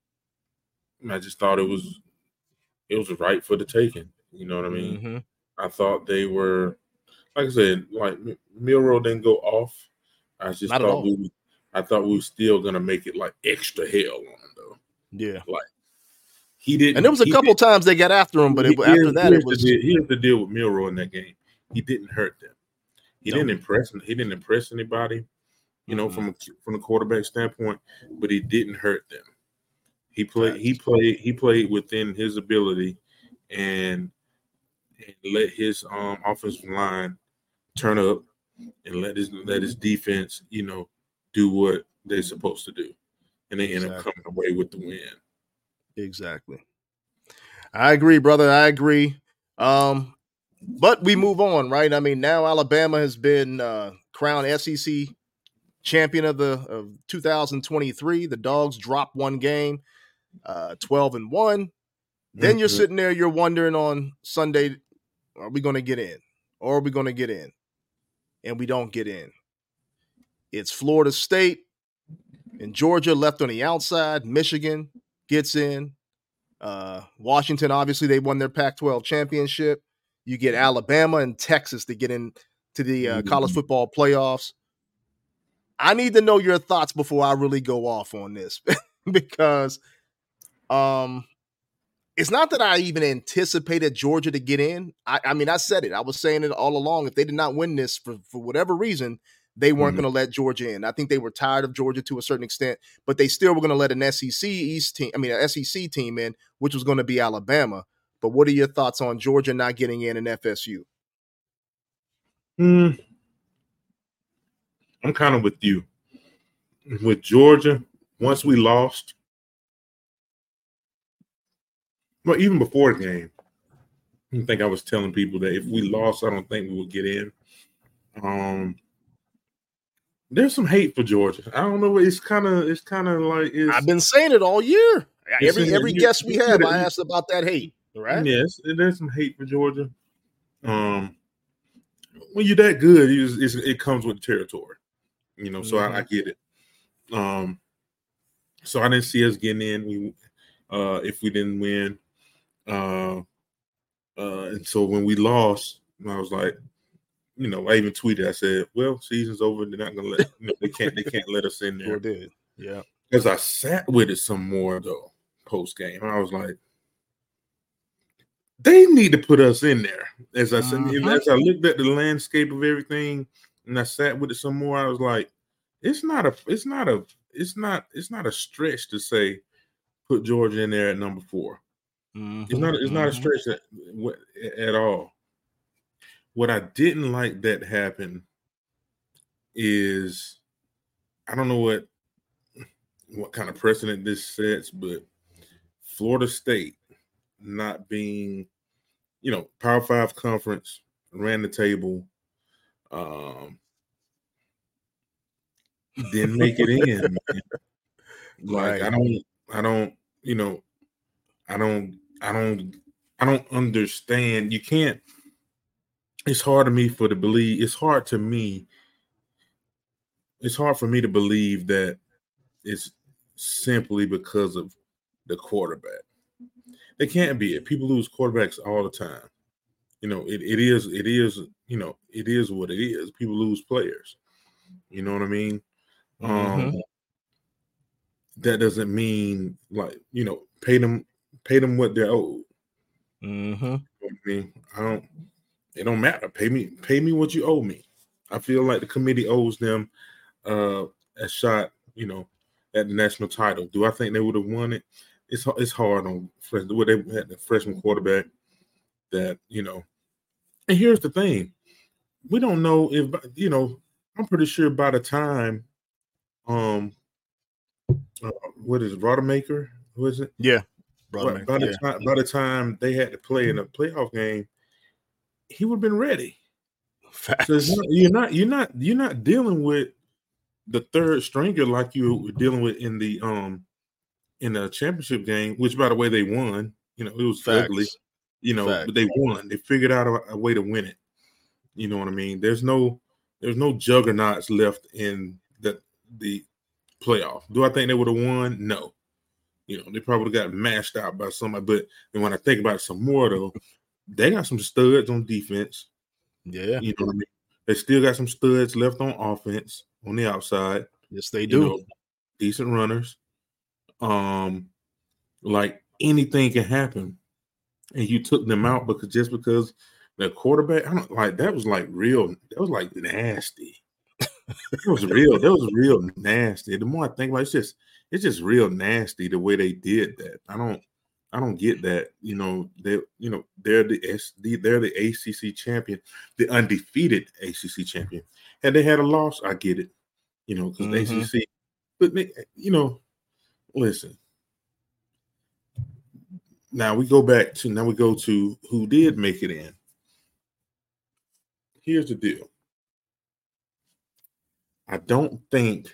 I just thought it was it was right for the taking. You know what I mean? Mm-hmm. I thought they were, like I said, like Milroe didn't go off. I just Not thought we, I thought we were still gonna make it like extra hell on him though. Yeah, like he didn't. And there was a couple did, times they got after him, but it, after that it was. The, here's the deal with Milroe in that game. He didn't hurt them. He no. didn't impress. He didn't impress anybody. You know, mm-hmm. from a, from the quarterback standpoint, but he didn't hurt them. He played. Right. He played. He played within his ability, and, and let his um, offensive line turn up, and let his let his defense, you know, do what they're supposed to do, and they exactly. end up coming away with the win. Exactly. I agree, brother. I agree. Um, but we move on, right? I mean, now Alabama has been uh, crowned S E C champion of the of two thousand twenty-three. The Dogs dropped one game, uh, twelve and one. Then mm-hmm. you're sitting there, you're wondering on Sunday, are we going to get in? Or are we going to get in? And we don't get in. It's Florida State and Georgia left on the outside. Michigan gets in. Uh, Washington, obviously, they won their Pac twelve championship. You get Alabama and Texas to get in to the uh, Mm-hmm. college football playoffs. I need to know your thoughts before I really go off on this because um, it's not that I even anticipated Georgia to get in. I, I mean, I said it. I was saying it all along. If they did not win this for, for whatever reason, they weren't Mhm. going to let Georgia in. I think they were tired of Georgia to a certain extent, but they still were going to let an S E C East team, I mean, an S E C team in, which was going to be Alabama. But what are your thoughts on Georgia not getting in and F S U? Mm, I'm kind of with you. With Georgia, once we lost, well, even before the game, I think I was telling people that if we lost, I don't think we would get in. Um, there's some hate for Georgia. I don't know. It's kind of, it's kind of like it's. I've been saying it all year. It's Every in- every you- guest we you have, get it. I asked about that hate. Right? Yes, there's some hate for Georgia. Um, when you're that good, it's, it's, it comes with territory, you know. So Mhm. I, I get it. Um, so I didn't see us getting in. We, uh, if we didn't win, uh, uh, and so when we lost, I was like, you know, I even tweeted. I said, "Well, season's over. They're not gonna let. You know, they can't. They can't let us in Sure there." did. Yeah. Because I sat with it some more though post game. I was like, they need to put us in there. As I said, Mhm. as I looked at the landscape of everything, and I sat with it some more, I was like, it's not a, it's not a, it's not, it's not a stretch to say put Georgia in there at number four. It's not, it's not a Mhm. stretch at, at all. What I didn't like that happened is, I don't know what what kind of precedent this sets, but Florida State not being, you know, Power Five conference, ran the table, um, didn't make it in. Man. Like Right. I don't, I don't, you know, I don't, I don't, I don't understand. You can't. It's hard to me for to believe. It's hard to me. It's hard for me to believe that it's simply because of the quarterback. They can't be it. People lose quarterbacks all the time. You know, it, it is, it is, you know, it is what it is. People lose players. You know what I mean? Um, Mhm. that doesn't mean like, you know, pay them, pay them what they're owed. Mhm. You know what I mean, I don't, it don't matter. Pay me, pay me what you owe me. I feel like the committee owes them uh, a shot, you know, at the national title. Do I think they would have won it? It's it's hard on what they had the freshman quarterback that, you know. And here's the thing: we don't know if, you know. I'm pretty sure by the time, um, uh, what is it, Rodemaker? Who is it? Yeah. By, Brother man. by the Yeah. time, by the time they had to play in a playoff game, he would have been ready. So it's Facts. not, you're not you're not you're not dealing with the third stringer like you were dealing with in the um in the championship game, which by the way they won. You know, it was ugly. Facts. You know, Facts. but they won. They figured out a, a way to win it. You know what I mean? There's no there's no juggernauts left in the the playoff. Do I think they would have won? No. You know, they probably got mashed out by somebody. But and when I think about it some more though, they got some studs on defense. Yeah. You know what I mean? They still got some studs left on offense on the outside. Yes, they You do. know, decent runners. Um, like anything can happen, and you took them out because just because the quarterback, I don't like that was like real. That was like nasty. It was real. That was real nasty. The more I think about it, it's just it's just real nasty the way they did that. I don't I don't get that. You know, they you know, they're the S D, they're the A C C champion, the undefeated A C C champion. Had they had a loss, I get it. You know, because the Mhm. A C C, but they, you know, listen. Now we go back to now we go to who did make it in. Here's the deal. I don't think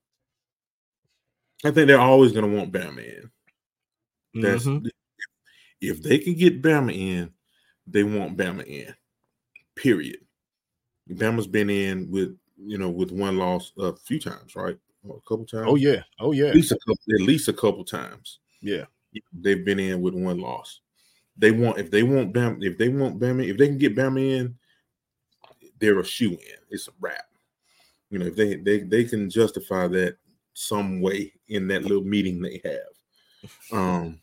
I think they're always going to want Bama in. That's Mhm. if they can get Bama in, they want Bama in. Period. Bama's been in with you know with one loss a few times, right? Or a couple times. Oh yeah. Oh yeah. At least a couple. At least a couple times. Yeah. They've been in with one loss. They want if they want Bama if they want Bama if they can get Bama in, they're a shoe-in. It's a wrap. You know, if they they they can justify that some way in that little meeting they have. Um,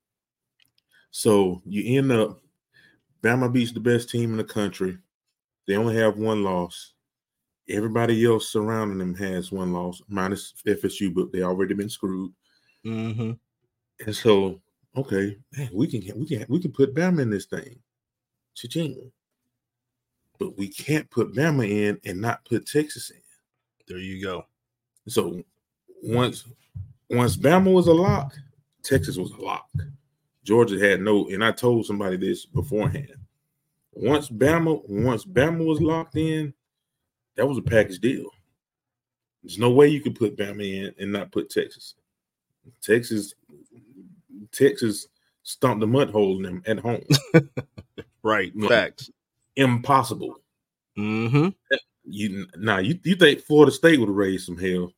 so you end up Bama beats the best team in the country. They only have one loss. Everybody else surrounding them has one loss, minus F S U, but they already been screwed. Mm-hmm. And so, okay, man, we can we can we can put Bama in this thing. Cha-ching. But we can't put Bama in and not put Texas in. There you go. So once once Bama was a lock, Texas was a lock. Georgia had no, and I told somebody this beforehand. Once Bama, once Bama was locked in, that was a package deal. There's no way you could put Bama in and not put Texas. Texas, Texas stomped the mud hole in them at home. Right. No, facts. Impossible. Mm-hmm. You now you, you think Florida State would have raised some hell?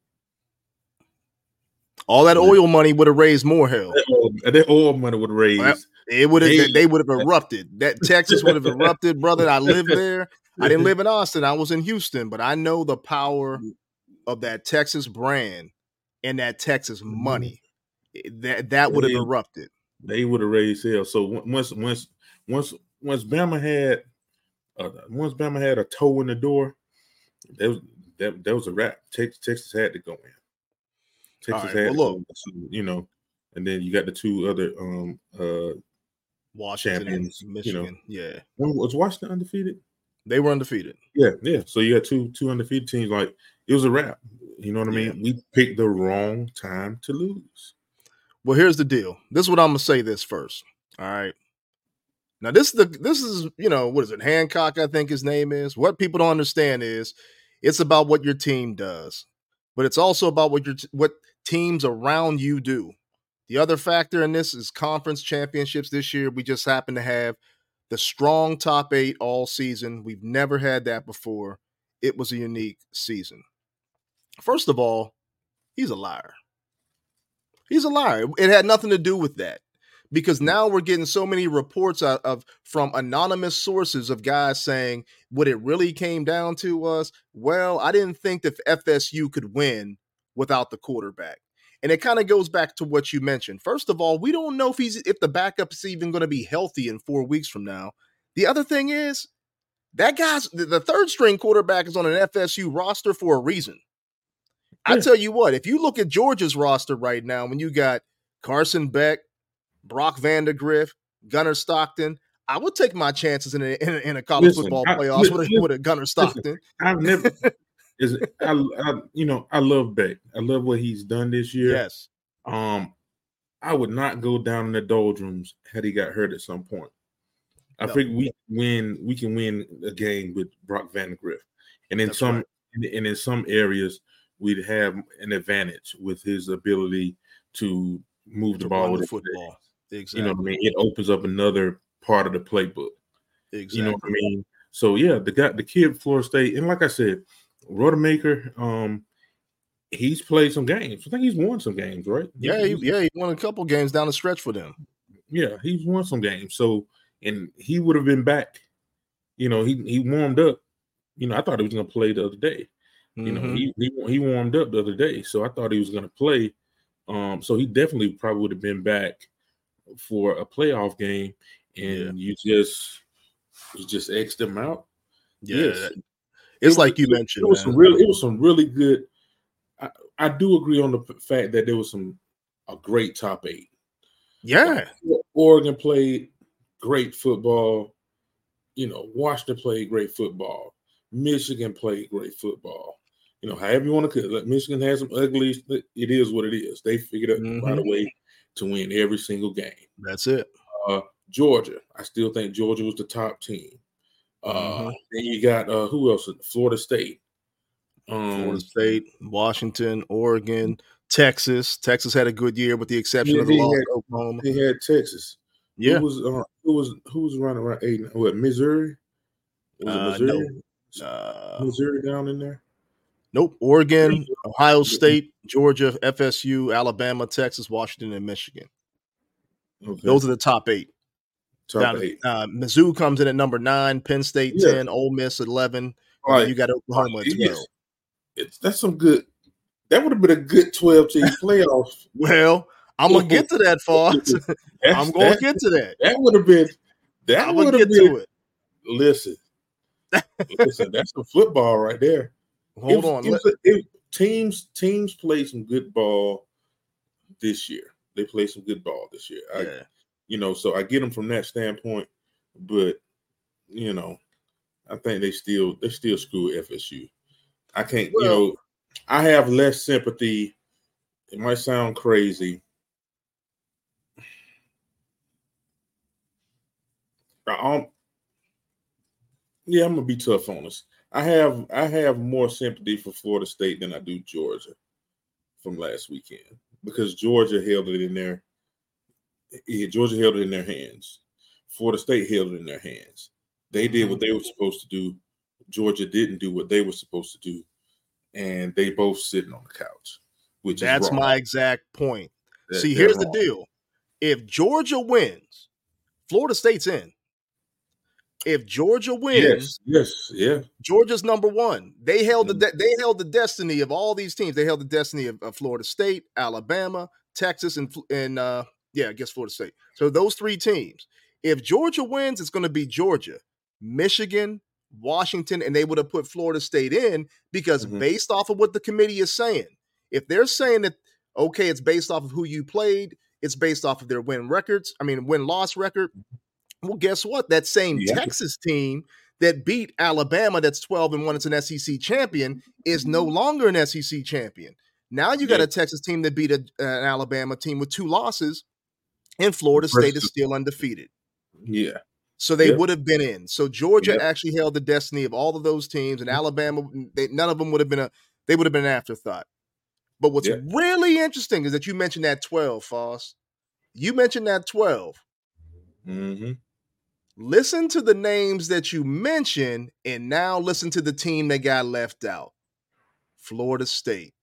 All that oil money would have raised more hell. That oil, that oil money would have raised. It would have. They, they would have erupted. That Texas would have erupted, brother. I lived there. I didn't live in Austin. I was in Houston, but I know the power of that Texas brand and that Texas money. That that would have erupted. They would have raised hell. So once once once once Bama had uh, once Bama had a toe in the door, that was that, that was a wrap. Texas, Texas had to go in. Texas right, had well, to go, you know, and then you got the two other um uh Washington champions, and Michigan. You know. Yeah. Was Washington undefeated? They were undefeated. Yeah, yeah. So you got two two undefeated teams. Like it was a wrap. You know what I mean? Yeah. We picked the wrong time to lose. Well, here's the deal. This is what I'm gonna say this first. All right. Now, this is the this is, you know, what is it? Hancock, I think his name is. What people don't understand is it's about what your team does, but it's also about what your what teams around you do. The other factor in this is conference championships this year. We just happen to have the strong top eight all season. We've never had that before. It was a unique season. First of all, he's a liar. He's a liar. It had nothing to do with that, because now we're getting so many reports out of from anonymous sources of guys saying what it really came down to was, well, I didn't think that F S U could win without the quarterback. And it kind of goes back to what you mentioned. First of all, we don't know if he's if the backup is even going to be healthy in four weeks from now. The other thing is that guy's the third string quarterback is on an F S U roster for a reason. I tell you what, if you look at Georgia's roster right now, when you got Carson Beck, Brock Vandagriff, Gunnar Stockton, I would take my chances in a, in a, in a college Listen, football I- playoffs listen, with a, with a Gunnar Stockton. Listen, I've never is I, I you know I love Beck. I love what he's done this year. Yes. Um, I would not go down in the doldrums had he got hurt at some point. I No. think we win. We can win a game with Brock Vandagriff, and in That's some right. and in some areas we'd have an advantage with his ability to move the To ball run with the his football. legs. Exactly. You know what I mean? It opens up another part of the playbook. Exactly. You know what I mean? So yeah, the guy, the kid, Florida State, and like I said, Rodemaker, um, he's played some games. I think he's won some games, right? Yeah, he, yeah, he won a couple games down the stretch for them. Yeah, he's won some games. So, and he would have been back. You know, he he warmed up. You know, I thought he was going to play the other day. You know, Mhm. he, he he warmed up the other day, so I thought he was going to play. Um, so he definitely probably would have been back for a playoff game, and you just you just X'd him out. Yeah, Yes. it's It was- like you it- mentioned, It was man. some really, it was some really good. I, I do agree on the p- fact that there was some a great top eight. Yeah, Oregon played great football. You know, Washington played great football. Michigan played great football. You know, however you want to cut. Michigan has some ugly. It is what it is. They figured out Mhm. right away to win every single game. that's it. Uh, Georgia, I still think Georgia was the top team. Uh, Mhm. Then you got uh, who else? Florida State. Um, Florida State, Washington, Oregon, Texas. Texas had a good year with the exception Yeah, of the they loss had- to Oklahoma. They had Texas. Yeah. Who was uh, who was who was running around eight? What, Missouri? Was Uh, it Missouri? Uh, Missouri down in there? nope. Oregon, Ohio State, Georgia, F S U, Alabama, Texas, Washington, and Michigan. Okay. Those are the top eight. Top Down to, eight. uh, Mizzou comes in at number nine, Penn State Yeah. ten, Ole Miss eleven, and Right. then you got Oklahoma Right. at twelve. It's, it's, that's some good. That would have been a good twelve team playoff. Well, I'm gonna get to that, Fox. I'm gonna that, get to that. That would have been. That I'm would gonna have get been. to it. Listen, listen. That's some football right there. Hold it, on. It was a, it, teams teams played some good ball this year. They played some good ball this year. I, yeah. You know, so I get them from that standpoint, but you know, I think they still they still screw F S U. I can't. Well, you know, I have less sympathy. It might sound crazy. I'm, yeah, I'm gonna be tough on us. I have I have more sympathy for Florida State than I do Georgia from last weekend because Georgia held it in their yeah, Georgia held it in their hands. Florida State held it in their hands. They did what they were supposed to do. Georgia didn't do what they were supposed to do, and they both sitting on the couch. Which that's is wrong. my exact point. That, See, here's wrong. the deal: if Georgia wins, Florida State's in. If Georgia wins, yes, yes, yeah, Georgia's number one. They held the de- they held the destiny of all these teams. They held the destiny of, of Florida State, Alabama, Texas, and and uh, yeah, I guess Florida State. So those three teams. If Georgia wins, it's going to be Georgia, Michigan, Washington, and they would have put Florida State in because mm-hmm. based off of what the committee is saying, if they're saying that okay, it's based off of who you played, it's based off of their win records. I mean, win loss record. Well, guess what? That same yeah. Texas team that beat Alabama, that's twelve and one, it's an S E C champion, is no longer an S E C champion. Now you got yeah. a Texas team that beat a, an Alabama team with two losses, and Florida State is still undefeated. Yeah. So they yeah. would have been in. So Georgia yeah. actually held the destiny of all of those teams, and Alabama, they, none of them would have been a, they would have been an afterthought. But what's yeah. really interesting is that you mentioned that twelve, Foss. You mentioned that twelve. Mm-hmm. Listen to the names that you mentioned, and now listen to the team that got left out. Florida State.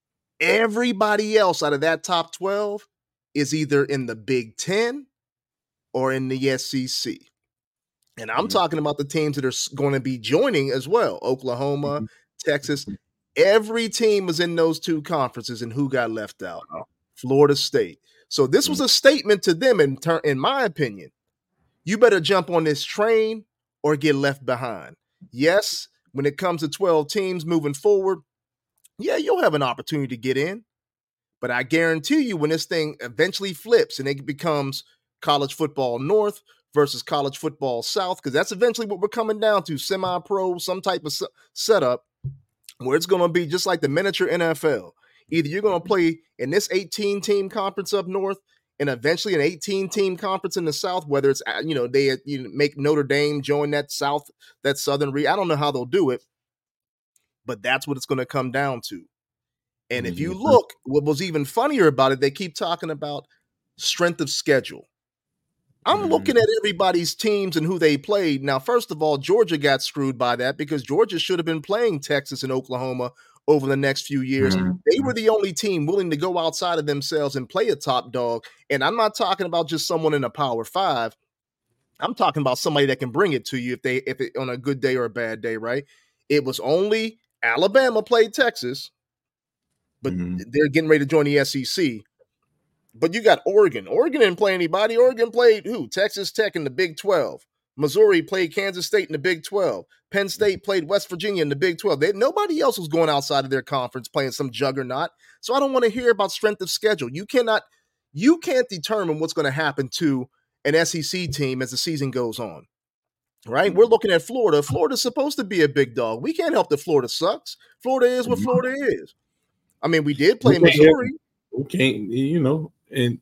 Everybody else out of that top twelve is either in the Big Ten or in the S E C. And I'm mm-hmm. talking about the teams that are going to be joining as well. Oklahoma, mm-hmm. Texas. Every team was in those two conferences, and who got left out? Wow. Florida State. So this mm-hmm. was a statement to them, in, ter- in my opinion. You better jump on this train or get left behind. Yes, when it comes to twelve teams moving forward, yeah, you'll have an opportunity to get in. But I guarantee you when this thing eventually flips and it becomes college football north versus college football south, because that's eventually what we're coming down to, semi-pro, some type of s- setup where it's going to be just like the miniature N F L. Either you're going to play in this eighteen-team conference up north and eventually an eighteen-team conference in the South, whether it's, you know, they you know, make Notre Dame join that South, that Southern region. I don't know how they'll do it, but that's what it's going to come down to. And if you look, what was even funnier about it, they keep talking about strength of schedule. I'm mm-hmm. looking at everybody's teams and who they played. Now, first of all, Georgia got screwed by that because Georgia should have been playing Texas and Oklahoma over the next few years. Mm-hmm. They were the only team willing to go outside of themselves and play a top dog. And I'm not talking about just someone in a Power Five. I'm talking about somebody that can bring it to you if they if it on a good day or a bad day, right? It was only Alabama played Texas, but mm-hmm. they're getting ready to join the S E C. But you got Oregon. Oregon didn't play anybody. Oregon played who? Texas Tech in the Big twelve. Missouri played Kansas State in the Big twelve. Penn State played West Virginia in the Big twelve. They, nobody else was going outside of their conference playing some juggernaut. So I don't want to hear about strength of schedule. You cannot, you can't determine what's going to happen to an S E C team as the season goes on. Right? We're looking at Florida. Florida's supposed to be a big dog. We can't help that Florida sucks. Florida is what Florida is. I mean, we did play Missouri. We can't, you know, and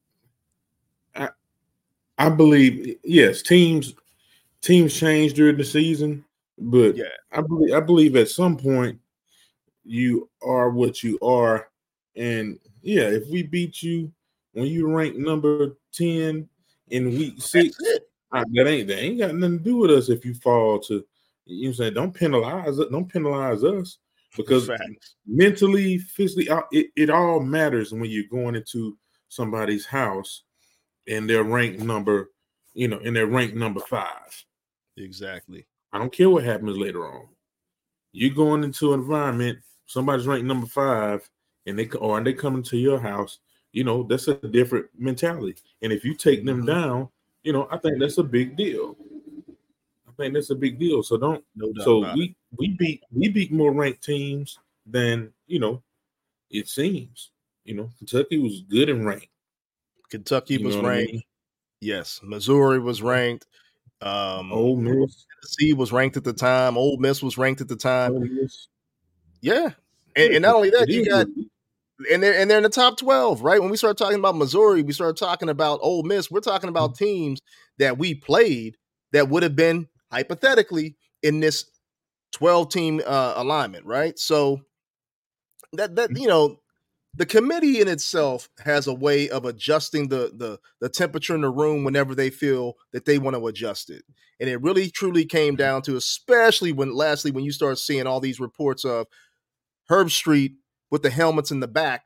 I I believe, yes, teams teams change during the season, but yeah. I believe I believe at some point you are what you are. And yeah, if we beat you when you rank number ten in week six, I, that ain't that ain't got nothing to do with us if you fall to, you know what I'm saying, don't penalize don't penalize us. Because Facts. mentally, physically, it, it all matters when you're going into somebody's house and they're ranked number, you know, and they're ranked number five. Exactly. I don't care what happens later on. You going into an environment, somebody's ranked number five, and they or they come into your house. You know, that's a different mentality. And if you take them mm-hmm. down, you know, I think that's a big deal. I think that's a big deal. So don't. No doubt so about we it. we beat we beat more ranked teams than you know. It seems. You know, Kentucky was good in rank. Kentucky you was ranked. I mean? Yes, Missouri was ranked. Um, Ole Miss, Tennessee was ranked at the time. Ole Miss was ranked at the time. Ole Miss. Yeah, and, and not only that, you got. And they're and they're in the top twelve, right? When we start talking about Missouri, we start talking about Ole Miss. We're talking about teams that we played that would have been hypothetically in this twelve-team uh, alignment, right? So that that you know, the committee in itself has a way of adjusting the the the temperature in the room whenever they feel that they want to adjust it. And it really truly came down to, especially when lastly when you start seeing all these reports of Herb Street with the helmets in the back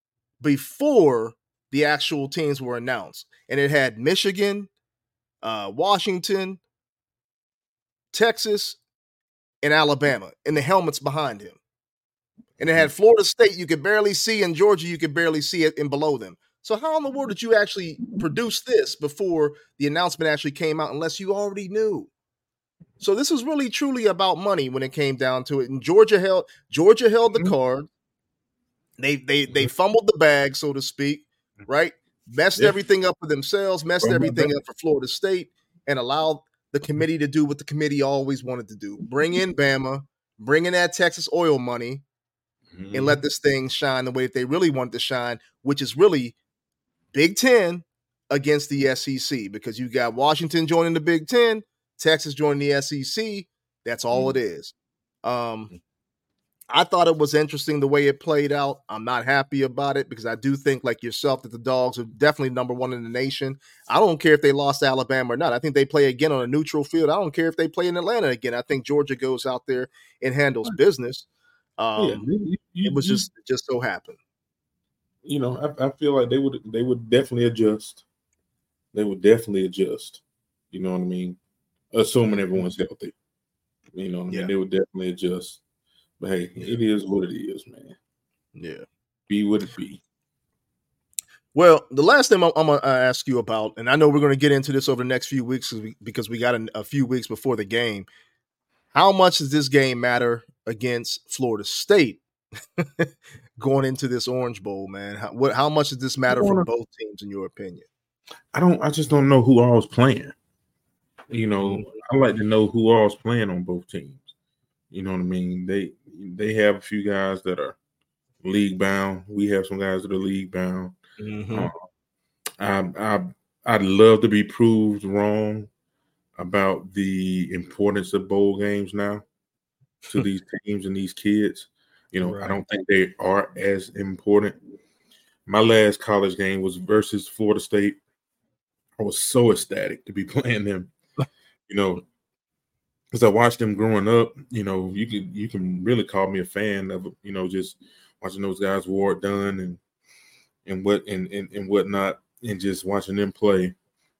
before the actual teams were announced. And it had Michigan, uh, Washington, Texas, and Alabama, and the helmets behind him. And it had Florida State you could barely see, and Georgia you could barely see it in below them. So how in the world did you actually produce this before the announcement actually came out unless you already knew? So this was really truly about money when it came down to it. And Georgia held Georgia held the card. They they they fumbled the bag, so to speak, right? Messed yeah. everything up for themselves, messed From everything up for Florida State, and allowed the committee to do what the committee always wanted to do. Bring in Bama, bring in that Texas oil money, mm-hmm. and let this thing shine the way that they really want it to shine, which is really Big Ten against the S E C, because you got Washington joining the Big Ten, Texas joining the S E C. That's all mm-hmm. it is. Um I thought it was interesting the way it played out. I'm not happy about it because I do think, like yourself, that the Dogs are definitely number one in the nation. I don't care if they lost to Alabama or not. I think they play again on a neutral field. I don't care if they play in Atlanta again. I think Georgia goes out there and handles business. Um, yeah, you, you, it was just it just so happened. You know, I, I feel like they would they would definitely adjust. They would definitely adjust. You know what I mean? Assuming everyone's healthy. You know what I mean? Yeah. They would definitely adjust. But hey, it is what it is, man. Yeah. Be what it be. Well, the last thing I'm, I'm going to ask you about, and I know we're going to get into this over the next few weeks because we got a, a few weeks before the game. How much does this game matter against Florida State going into this Orange Bowl, man? How, what, how much does this matter for both teams, in your opinion? I don't. I just don't know who all's playing. You know, mm-hmm. I like to know who all's playing on both teams. You know what I mean? They they have a few guys that are league bound. We have some guys that are league bound. Mm-hmm. Uh, I, I I'd love to be proved wrong about the importance of bowl games now to these teams and these kids. You know, right. I don't think they are as important. My last college game was versus Florida State. I was so ecstatic to be playing them. You know. Because I watched them growing up, you know, you can you can really call me a fan of, you know, just watching those guys Ward Dunn and and what and, and and whatnot, and just watching them play.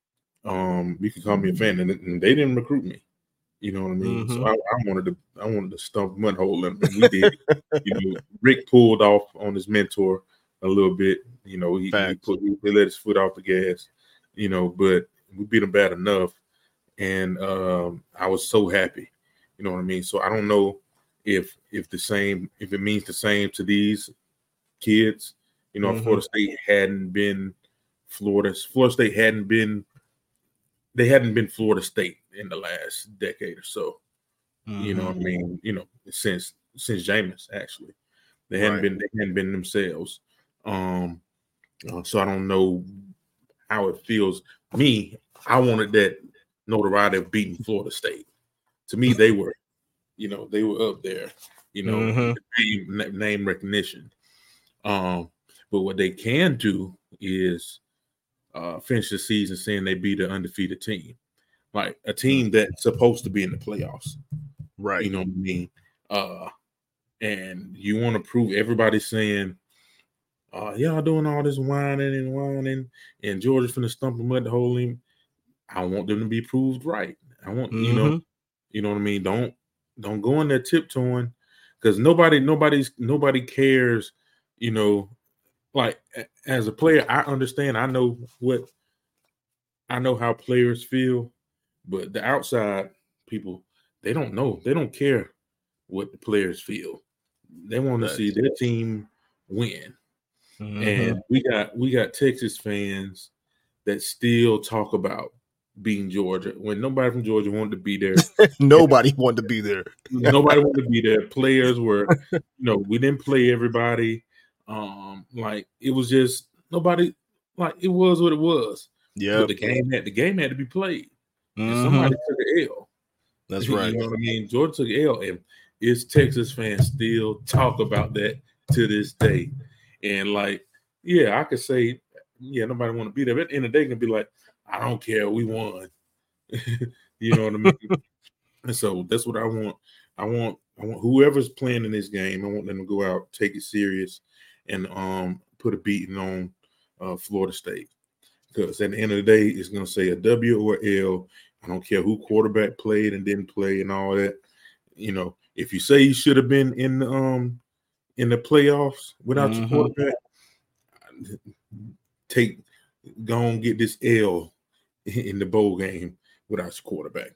Um, you can call me a fan, and, and they didn't recruit me. You know what I mean? Mm-hmm. So I, I wanted to I wanted to stump mud hole them, and we did. You know, Rick pulled off on his mentor a little bit. You know, he, he put he let his foot off the gas. You know, but we beat them bad enough. And um, I was so happy, you know what I mean? So I don't know if if the same, if it means the same to these kids. You know, mm-hmm. Florida State hadn't been Florida. Florida State hadn't been, they hadn't been Florida State in the last decade or so. Mm-hmm. You know what I mean? You know, since since Jameis, actually. They hadn't right. been, they hadn't been themselves. Um, uh, so I don't know how it feels. Me, I wanted that notoriety of beating Florida State. To me, they were, you know, they were up there, you know, mm-hmm. name, name recognition. Um, but what they can do is uh, finish the season saying they beat an undefeated team, like a team that's supposed to be in the playoffs, right? You know what I mean? Uh, and you want to prove everybody's saying, uh, y'all doing all this whining and whining, and Georgia's finna stump them at the whole team. I want them to be proved right. I want Mm-hmm. you know, you know what I mean. Don't don't go in there tiptoeing, because nobody nobody's nobody cares. You know, like as a player, I understand. I know what I know how players feel, but the outside people, they don't know. They don't care what the players feel. They want to Right. see their team win. Mm-hmm. And we got we got Texas fans that still talk about being Georgia when nobody from Georgia wanted to be there. Nobody wanted to be there. Nobody wanted to be there. Players were, you know, we didn't play everybody. Um, like it was just nobody. Like it was what it was. Yeah. But the game had the game had to be played. And Mm-hmm. somebody took an L. That's You right. know what I mean? Georgia took an L, and it's Texas fans still talk about that to this day. And like, yeah, I could say, yeah, nobody want to be there. But at the end of the day, they can be like, I don't care, we won. You know what I mean? And so that's what I want. I want I want whoever's playing in this game, I want them to go out, take it serious, and um put a beating on uh, Florida State. Because at the end of the day, it's going to say a W or L. I don't care who quarterback played and didn't play and all that. You know, if you say you should have been in the um in the playoffs without Mm-hmm. your quarterback, take go and get this L in the bowl game without your quarterback.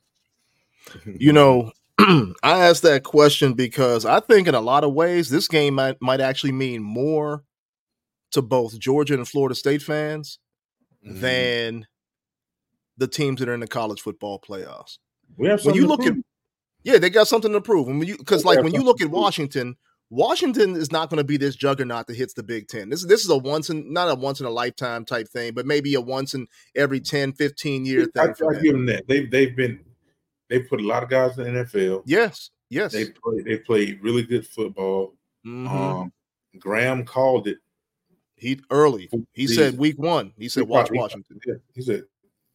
You know, I asked that question because I think in a lot of ways this game might might actually mean more to both Georgia and Florida State fans Mhm. than the teams that are in the college football playoffs. We have When something you to look at prove. yeah, they got something to prove. And when you because We like have when you something look to at prove. Washington, Washington is not going to be this juggernaut that hits the Big Ten. This this is a once in not a once in a lifetime type thing, but maybe a once in every ten, fifteen year I, thing for I them. give them that. They've they've been they put a lot of guys in the N F L. Yes, yes. They play they played really good football. Mhm. Um, Graham called it. He early. for He the said season. week one. He said He watch probably- Washington. Yeah, he said,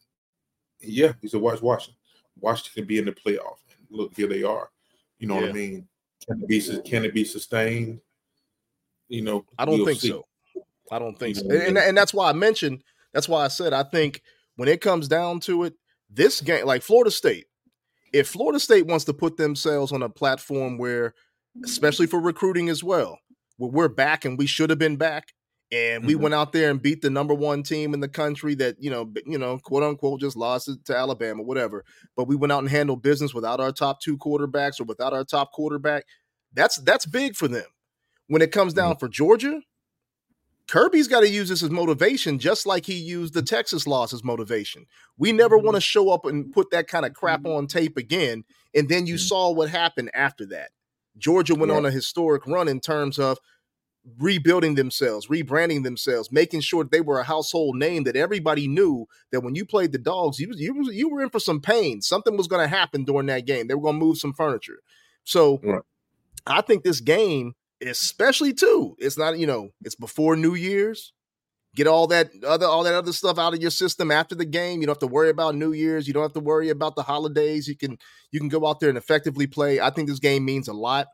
yeah, he said watch Washington. Washington can be in the playoff. And look, here they are. You know what Yeah. I mean? Can it be sus- can it be sustained? You know, I don't we'll think see. so. I don't think You so. know, And, yeah. and that's why I mentioned, that's why I said I think when it comes down to it, this game, like Florida State, if Florida State wants to put themselves on a platform where, especially for recruiting as well, where we're back and we should have been back, and we Mhm. went out there and beat the number one team in the country that, you know, b- you know, quote unquote, just lost it to Alabama, whatever. But we went out and handled business without our top two quarterbacks or without our top quarterback. That's that's big for them. When it comes down for Georgia, Kirby's got to use this as motivation, just like he used the Texas loss as motivation. We never want to show up and put that kind of crap on tape again. And then you Mhm. saw what happened after that. Georgia went on a historic run in terms of rebuilding themselves, rebranding themselves, making sure they were a household name that everybody knew that when you played the Dogs, you, you, you were in for some pain. Something was going to happen during that game. They were going to move some furniture. So Right. I think this game, especially too, it's not, you know, it's before New Year's. Get all that other all that other stuff out of your system after the game. You don't have to worry about New Year's. You don't have to worry about the holidays. You can you can go out there and effectively play. I think this game means a lot.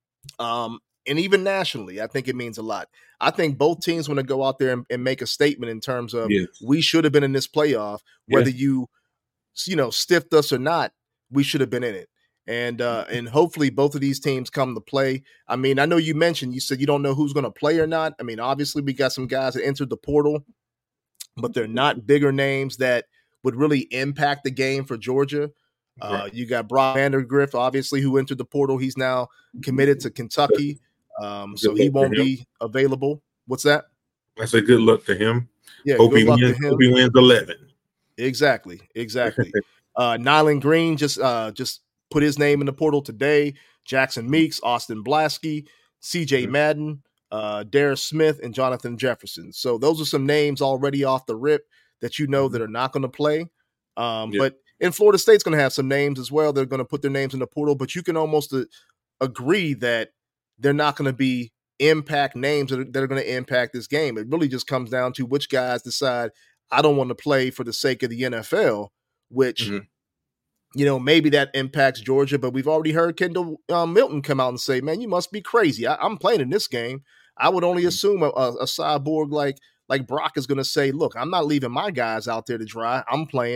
Um, and even nationally, I think it means a lot. I think both teams want to go out there and, and make a statement in terms of Yes. we should have been in this playoff, whether you you know stiffed us or not. We should have been in it. And uh, and hopefully both of these teams come to play. I mean, I know you mentioned, you said you don't know who's going to play or not. I mean, obviously we got some guys that entered the portal, but they're not bigger names that would really impact the game for Georgia. Uh, Right. you got Brock Vandergrift, obviously, who entered the portal. He's now committed to Kentucky, um, so Good he luck to won't him. be available. What's that? I say good luck to him. Yeah, Hope good he luck wins. to him. Hope he wins eleven. Exactly, exactly. uh, Nyland Green just uh, just put his name in the portal today. Jackson Meeks, Austin Blasky, C J Mhm. Madden, uh, Darius Smith, and Jonathan Jefferson. So those are some names already off the rip that you know that are not going to play. Um, Yeah. But in Florida State's going to have some names as well. They're going to put their names in the portal, but you can almost uh, agree that they're not going to be impact names that are, that are going to impact this game. It really just comes down to which guys decide I don't want to play for the sake of the N F L, which, Mhm. you know, maybe that impacts Georgia, but we've already heard Kendall uh, Milton come out and say, man, you must be crazy. I, I'm playing in this game. I would only assume a, a, a cyborg like like Brock is going to say, look, I'm not leaving my guys out there to dry. I'm playing.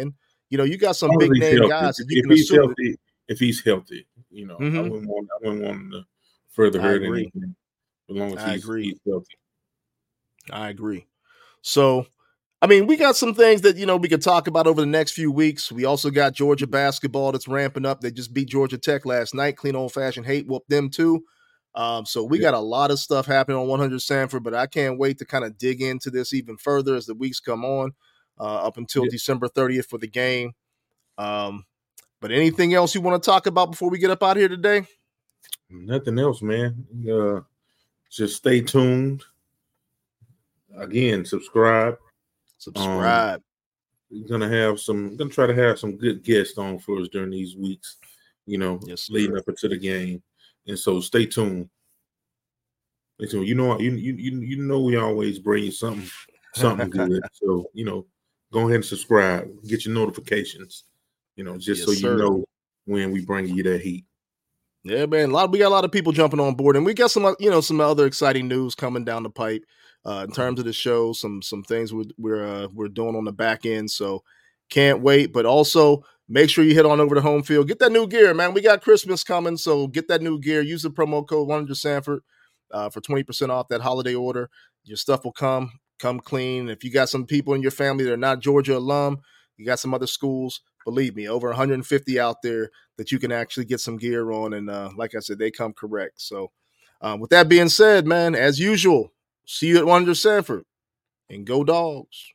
you know, you got some big name healthy. guys. If, you if can he's assume healthy, if he's healthy, you know, mm-hmm. I wouldn't want, I wouldn't want him to further hurt anything as long as I he's, agree. he's healthy. I agree. So, I mean, we got some things that, you know, we could talk about over the next few weeks. We also got Georgia basketball that's ramping up. They just beat Georgia Tech last night. Clean old-fashioned hate whooped them too. Um, so we yeah. got a lot of stuff happening on one hundred Sanford, but I can't wait to kind of dig into this even further as the weeks come on uh, up until yeah. December thirtieth for the game. Um, but anything else you want to talk about before we get up out of here today? Nothing else, man. Uh, just stay tuned. Again, subscribe. Subscribe. Um, we're gonna have some. Gonna try to have some good guests on for us during these weeks. You know, yes, leading up into the game, and so stay tuned. Stay tuned. You know, you you you know, we always bring you something something good. So you know, go ahead and subscribe. Get your notifications. You know, just yes, so you sir. know when we bring you that heat. Yeah, man. A lot. We got a lot of people jumping on board, and we got some, you know, some other exciting news coming down the pipe. Uh, in terms of the show, some some things we're we're, uh, we're doing on the back end, so can't wait. But also make sure you head on over to Home Field, get that new gear, man. We got Christmas coming, so get that new gear. Use the promo code one hundred Sanford uh, for twenty percent off that holiday order. Your stuff will come come clean. If you got some people in your family that are not Georgia alum, you got some other schools. Believe me, over one hundred fifty out there that you can actually get some gear on, and uh, like I said, they come correct. So, uh, with that being said, man, as usual. See you at one hundred Sanford, and go Dogs.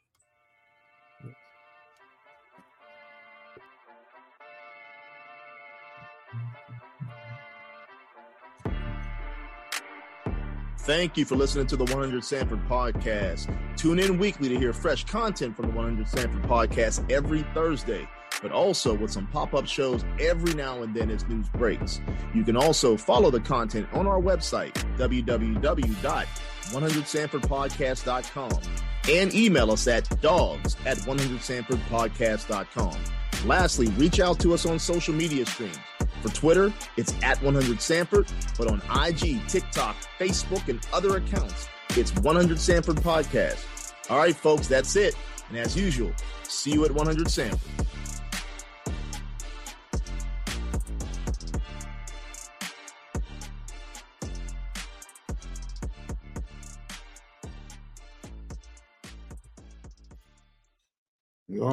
Thank you for listening to the one hundred Sanford podcast. Tune in weekly to hear fresh content from the one hundred Sanford podcast every Thursday, but also with some pop-up shows every now and then as news breaks. You can also follow the content on our website, w w w dot one hundred sanford podcast dot com, and email us at dogs at one hundred sanford podcast dot com. Lastly, reach out to us on social media streams. For Twitter, it's at one hundred Sanford, but on I G, TikTok, Facebook, and other accounts, it's one hundred Sanford Podcast. All right, folks, that's it. And as usual, see you at one hundred Sanford.